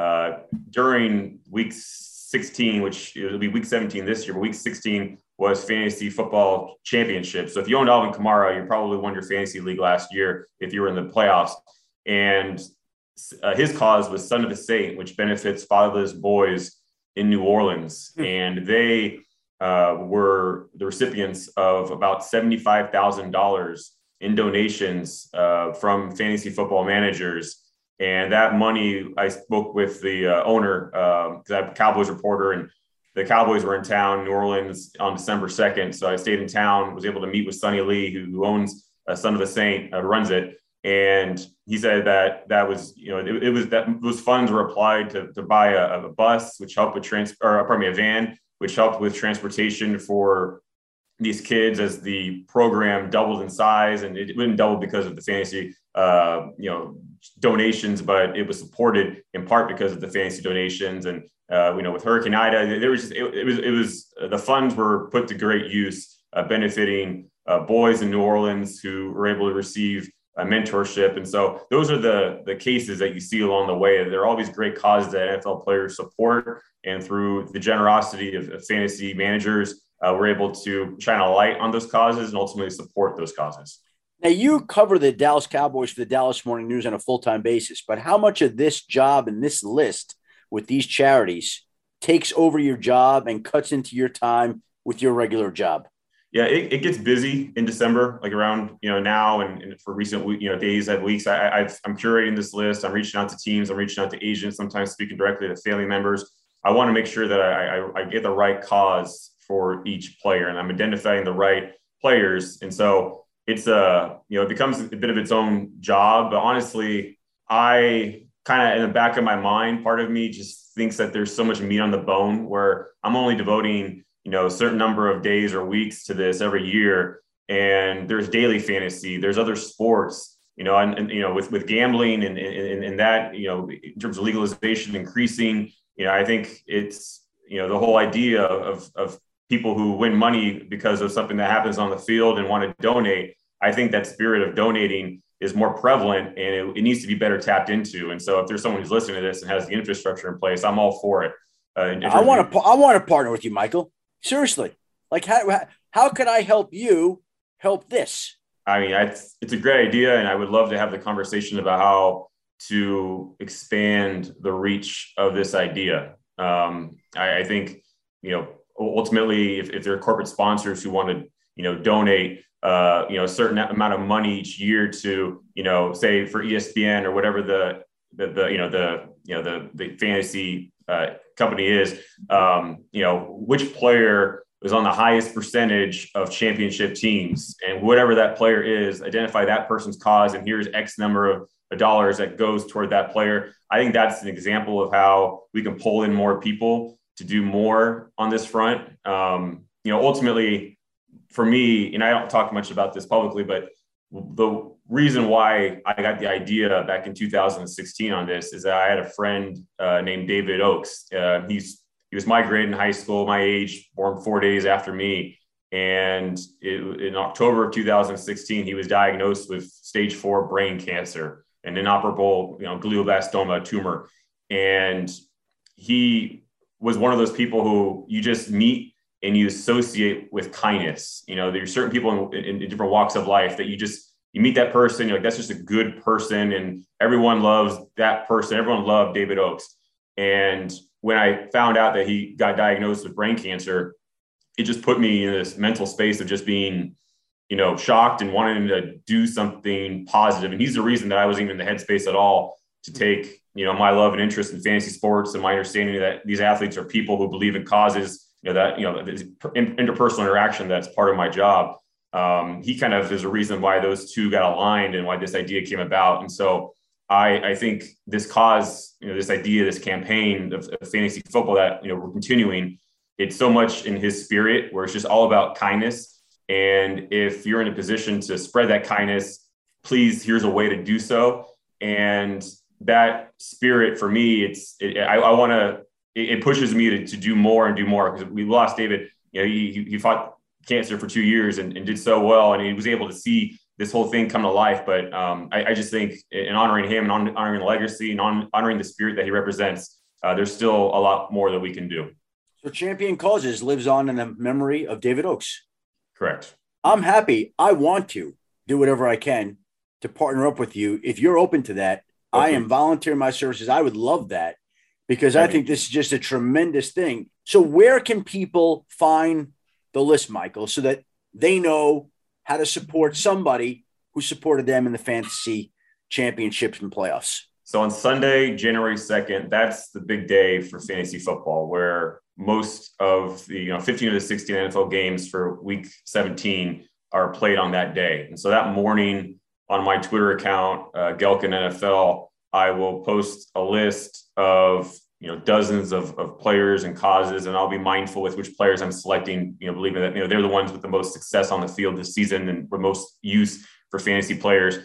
during week 16, which it'll be week 17 this year, but week 16 was fantasy football championship. So if you owned Alvin Kamara, you probably won your fantasy league last year if you were in the playoffs. And his cause was Son of a Saint, which benefits fatherless boys in New Orleans. And they were the recipients of about $75,000 in donations from fantasy football managers. And that money, I spoke with the owner, because I'm a Cowboys reporter, and the Cowboys were in town, New Orleans, on December 2nd. So I stayed in town, was able to meet with Sonny Lee, who owns Son of a Saint, runs it. And he said that was, it was that those funds were applied to buy a bus, which helped with a van, which helped with transportation for these kids as the program doubled in size. And it didn't double because of the fantasy, donations, but it was supported in part because of the fantasy donations. And, with Hurricane Ida, there was just, it was the funds were put to great use, benefiting boys in New Orleans who were able to receive mentorship. And so those are the cases that you see along the way. There are always great causes that NFL players support. And through the generosity of fantasy managers, we're able to shine a light on those causes and ultimately support those causes. Now, you cover the Dallas Cowboys for the Dallas Morning News on a full-time basis, but how much of this job and this list with these charities takes over your job and cuts into your time with your regular job? Yeah, it gets busy in December, like around, now and for recent days and weeks. I'm curating this list. I'm reaching out to teams. I'm reaching out to agents, sometimes speaking directly to family members. I want to make sure that I get the right cause for each player, and I'm identifying the right players. And so it's it becomes a bit of its own job. But honestly, I kind of, in the back of my mind, part of me just thinks that there's so much meat on the bone where I'm only devoting, a certain number of days or weeks to this every year. And there's daily fantasy, there's other sports, with gambling and that, in terms of legalization increasing, I think it's, the whole idea of people who win money because of something that happens on the field and want to donate. I think that spirit of donating is more prevalent, and it needs to be better tapped into. And so if there's someone who's listening to this and has the infrastructure in place, I'm all for it. I want to partner with you, Michael. Seriously. Like, how could I help you help this? I mean, it's a great idea, and I would love to have the conversation about how to expand the reach of this idea. I think, ultimately, if there are corporate sponsors who want to, donate, a certain amount of money each year to, say for ESPN or whatever the fantasy company is, which player is on the highest percentage of championship teams, and whatever that player is, identify that person's cause, and here's X number of dollars that goes toward that player. I think that's an example of how we can pull in more people to do more on this front. Ultimately, for me, and I don't talk much about this publicly, but the reason why I got the idea back in 2016 on this is that I had a friend named David Oakes. He was my grade in high school, my age, born 4 days after me. And in October of 2016, he was diagnosed with stage 4 brain cancer. an inoperable, glioblastoma tumor. And he was one of those people who you just meet and you associate with kindness. There's certain people in different walks of life that you meet that person, you're like, that's just a good person. And everyone loves that person. Everyone loved David Oakes. And when I found out that he got diagnosed with brain cancer, it just put me in this mental space of just being, shocked and wanting to do something positive. And he's the reason that I wasn't even in the headspace at all to take, my love and interest in fantasy sports and my understanding that these athletes are people who believe in causes, this interpersonal interaction that's part of my job. He kind of is a reason why those two got aligned and why this idea came about. And so I think this cause, this idea, this campaign of fantasy football that, we're continuing, it's so much in his spirit where it's just all about kindness. And if you're in a position to spread that kindness, please, here's a way to do so. And that spirit for me, it pushes me to do more and do more, because we lost David. He fought cancer for 2 years and did so well. And he was able to see this whole thing come to life. But I just think in honoring him and honoring the legacy and honoring the spirit that he represents, there's still a lot more that we can do. So Champion Causes lives on in the memory of David Oakes. Correct. I'm happy. I want to do whatever I can to partner up with you. If you're open to that, okay. I am volunteering my services. I would love that, because I think this is just a tremendous thing. So where can people find the list, Michael, so that they know how to support somebody who supported them in the fantasy championships and playoffs? So on Sunday, January 2nd, that's the big day for fantasy football, where most of the 15 of the 16 NFL games for week 17 are played on that day. And so that morning on my Twitter account, Gelkin NFL, I will post a list of dozens of players and causes, and I'll be mindful with which players I'm selecting, believing that, they're the ones with the most success on the field this season and the most use for fantasy players.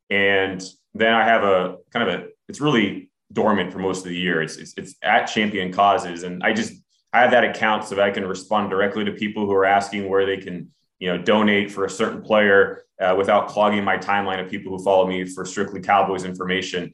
And then I have it's really dormant for most of the year. It's at Champion Causes. And I have that account so that I can respond directly to people who are asking where they can, donate for a certain player without clogging my timeline of people who follow me for strictly Cowboys information.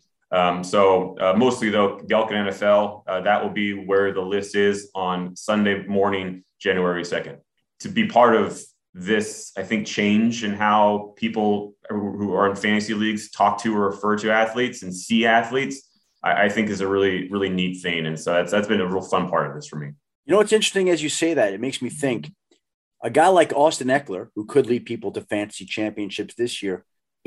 So mostly though, Gelkin NFL, that will be where the list is on Sunday morning, January 2nd. To be part of this, I think, change in how people who are in fantasy leagues talk to or refer to athletes and see athletes, I think is a really, really neat thing. And so that's been a real fun part of this for me. It's interesting as you say that. It makes me think a guy like Austin Eckler, who could lead people to fantasy championships this year,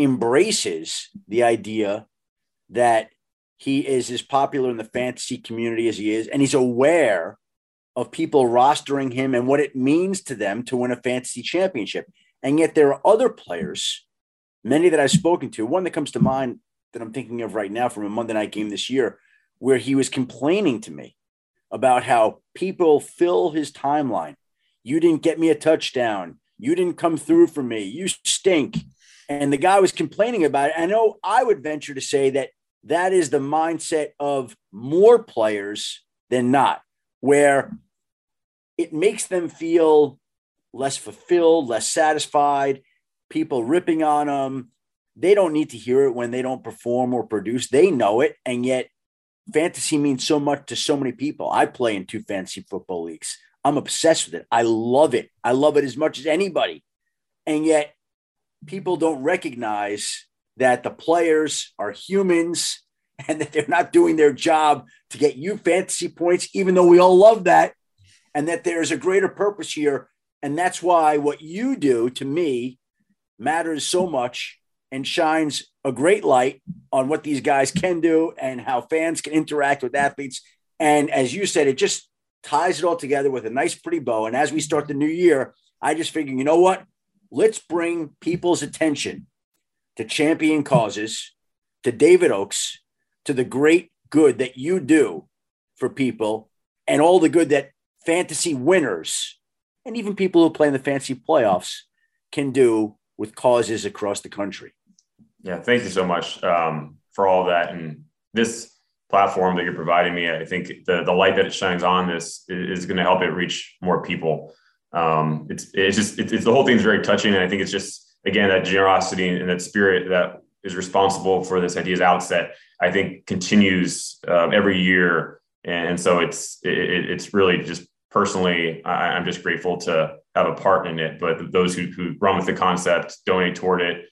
embraces the idea that he is as popular in the fantasy community as he is, and he's aware of people rostering him and what it means to them to win a fantasy championship. And yet there are other players, many that I've spoken to, one that comes to mind that I'm thinking of right now from a Monday night game this year, where he was complaining to me about how people fill his timeline. You didn't get me a touchdown. You didn't come through for me. You stink. And the guy was complaining about it. I know I would venture to say that is the mindset of more players than not, where it makes them feel less fulfilled, less satisfied, people ripping on them. They don't need to hear it when they don't perform or produce. They know it. And yet fantasy means so much to so many people. I play in 2 fantasy football leagues. I'm obsessed with it. I love it. I love it as much as anybody. And yet people don't recognize that the players are humans and that they're not doing their job to get you fantasy points, even though we all love that, and that there's a greater purpose here. And that's why what you do to me matters so much and shines a great light on what these guys can do and how fans can interact with athletes. And as you said, it just ties it all together with a nice, pretty bow. And as we start the new year, I just figured, you know what? Let's bring people's attention to Champion Causes, to David Oakes, to the great good that you do for people and all the good that fantasy winners and even people who play in the fantasy playoffs can do with causes across the country. Yeah, thank you so much for all that. And this platform that you're providing me, I think the light that it shines on this is going to help it reach more people. It's the whole thing is very touching. And I think it's just, again, that generosity and that spirit that is responsible for this idea's outset, I think continues every year. And so it's really just personally, I'm just grateful to have a part in it. But those who run with the concept, donate toward it,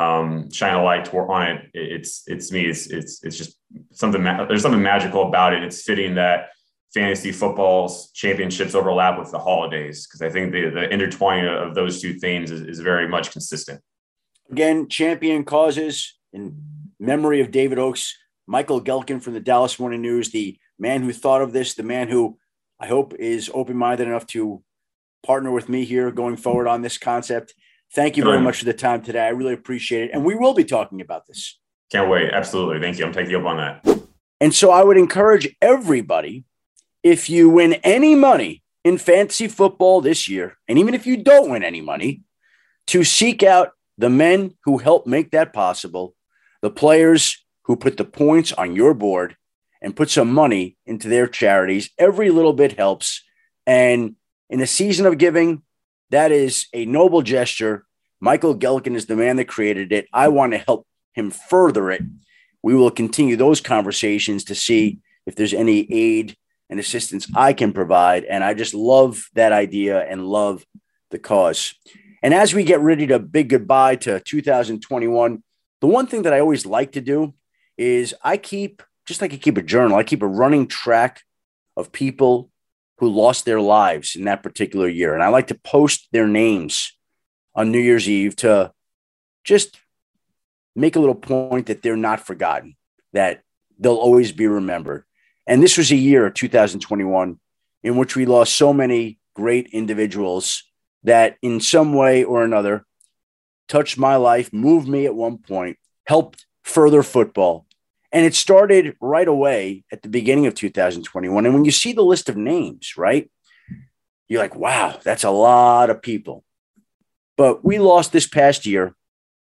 shine a light on it. It's me. It's just something. There's something magical about it. It's fitting that fantasy football's championships overlap with the holidays, because I think the intertwining of those two things is very much consistent. Again, champion causes in memory of David Oakes, Michael Gehlken from the Dallas Morning News, the man who thought of this, the man who I hope is open-minded enough to partner with me here going forward on this concept. Thank you very much for the time today. I really appreciate it. And we will be talking about this. Can't wait. Absolutely. Thank you. I'm taking you up on that. And so I would encourage everybody, if you win any money in fantasy football this year, and even if you don't win any money, to seek out the men who help make that possible, the players who put the points on your board and put some money into their charities. Every little bit helps. And in a season of giving, that is a noble gesture. Michael Gehlken is the man that created it. I want to help him further it. We will continue those conversations to see if there's any aid and assistance I can provide. And I just love that idea and love the cause. And as we get ready to bid goodbye to 2021, the one thing that I always like to do is just like I keep a journal, I keep a running track of people who lost their lives in that particular year. And I like to post their names on New Year's Eve to just make a little point that they're not forgotten, that they'll always be remembered. And this was a year, 2021, in which we lost so many great individuals that in some way or another touched my life, moved me at one point, helped further football. And it started right away at the beginning of 2021. And when you see the list of names, right, you're like, wow, that's a lot of people. But we lost this past year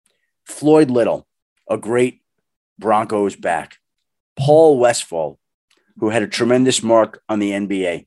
Floyd Little, a great Broncos back, Paul Westphal, who had a tremendous mark on the NBA,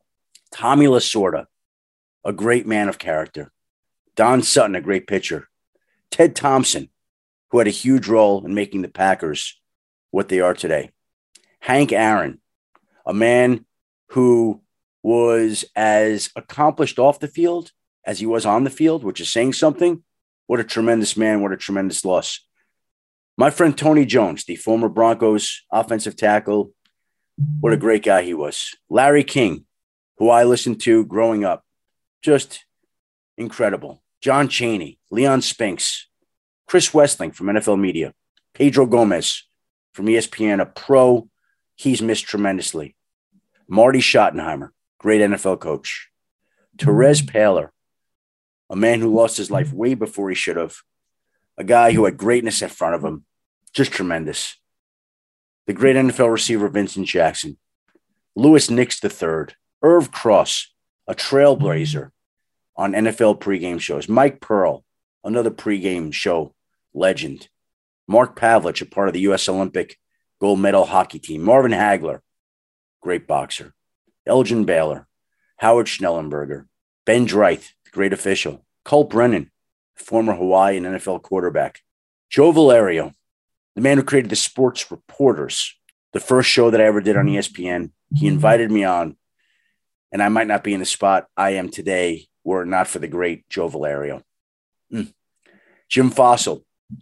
Tommy Lasorda, a great man of character, Don Sutton, a great pitcher, Ted Thompson, who had a huge role in making the Packers what they are today, Hank Aaron, a man who was as accomplished off the field as he was on the field, which is saying something. What a tremendous man. What a tremendous loss. My friend Tony Jones, the former Broncos offensive tackle, what a great guy he was. Larry King, who I listened to growing up, just incredible. John Chaney, Leon Spinks, Chris Westling from NFL Media, Pedro Gomez from ESPN, a pro he's missed tremendously. Marty Schottenheimer, great NFL coach. Terez Paylor, a man who lost his life way before he should have. A guy who had greatness in front of him, just tremendous. The great NFL receiver Vincent Jackson. Louis Nix III, Irv Cross, a trailblazer on NFL pregame shows. Mike Pearl, another pregame show legend. Mark Pavlich, a part of the U.S. Olympic gold medal hockey team. Marvin Hagler, great boxer. Elgin Baylor, Howard Schnellenberger, Ben Dreith, the great official. Colt Brennan, former Hawaii and NFL quarterback. Joe Valerio, the man who created the Sports Reporters, the first show that I ever did on ESPN. He invited me on, and I might not be in the spot I am today were it not for the great Joe Valerio. Jim Fossil,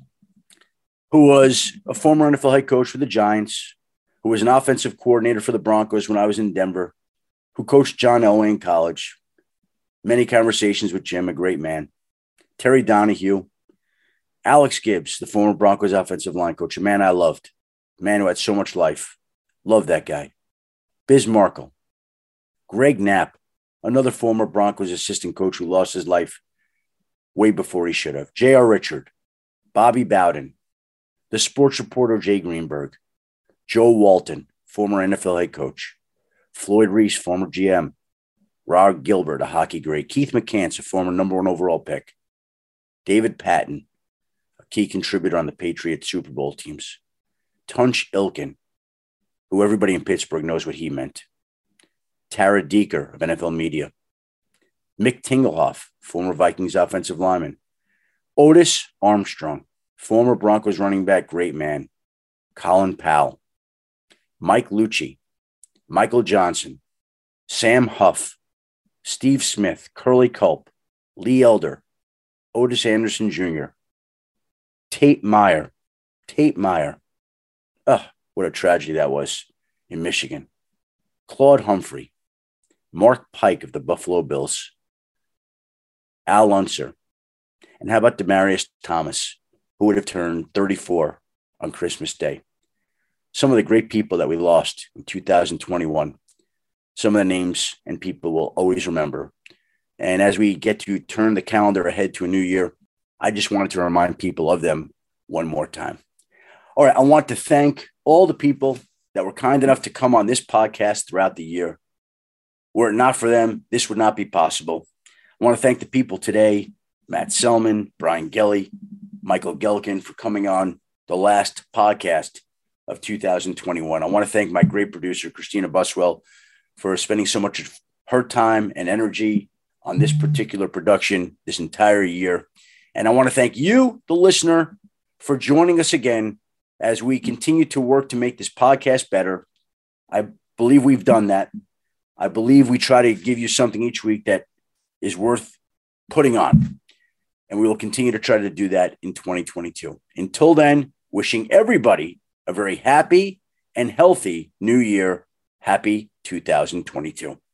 who was a former NFL head coach for the Giants, who was an offensive coordinator for the Broncos when I was in Denver, who coached John Elway in college. Many conversations with Jim, a great man. Terry Donahue, Alex Gibbs, the former Broncos offensive line coach, a man I loved, a man who had so much life. Loved that guy. Biz Markle, Greg Knapp, another former Broncos assistant coach who lost his life way before he should have. J.R. Richard, Bobby Bowden, the sports reporter Jay Greenberg, Joe Walton, former NFL head coach, Floyd Reese, former GM, Rod Gilbert, a hockey great, Keith McCants, a former #1 overall pick, David Patton, a key contributor on the Patriots Super Bowl teams, Tunch Ilkin, who everybody in Pittsburgh knows what he meant, Tara Deeker of NFL Media, Mick Tingelhoff, former Vikings offensive lineman, Otis Armstrong, former Broncos running back, great man, Colin Powell, Mike Lucci, Michael Johnson, Sam Huff, Steve Smith, Curly Culp, Lee Elder, Otis Anderson Jr., Tate Meyer. Oh, what a tragedy that was in Michigan. Claude Humphrey, Mark Pike of the Buffalo Bills, Al Unser, and how about Demaryius Thomas, who would have turned 34 on Christmas Day? Some of the great people that we lost in 2021. Some of the names and people we'll always remember. And as we get to turn the calendar ahead to a new year, I just wanted to remind people of them one more time. All right, I want to thank all the people that were kind enough to come on this podcast throughout the year. Were it not for them, this would not be possible. I want to thank the people today, Matt Selman, Brian Gelly, Michael Gelkin, for coming on the last podcast of 2021. I want to thank my great producer, Christina Buswell, for spending so much of her time and energy on this particular production this entire year. And I want to thank you, the listener, for joining us again as we continue to work to make this podcast better. I believe we've done that. I believe we try to give you something each week that is worth putting on. And we will continue to try to do that in 2022. Until then, wishing everybody a very happy and healthy new year. Happy 2022.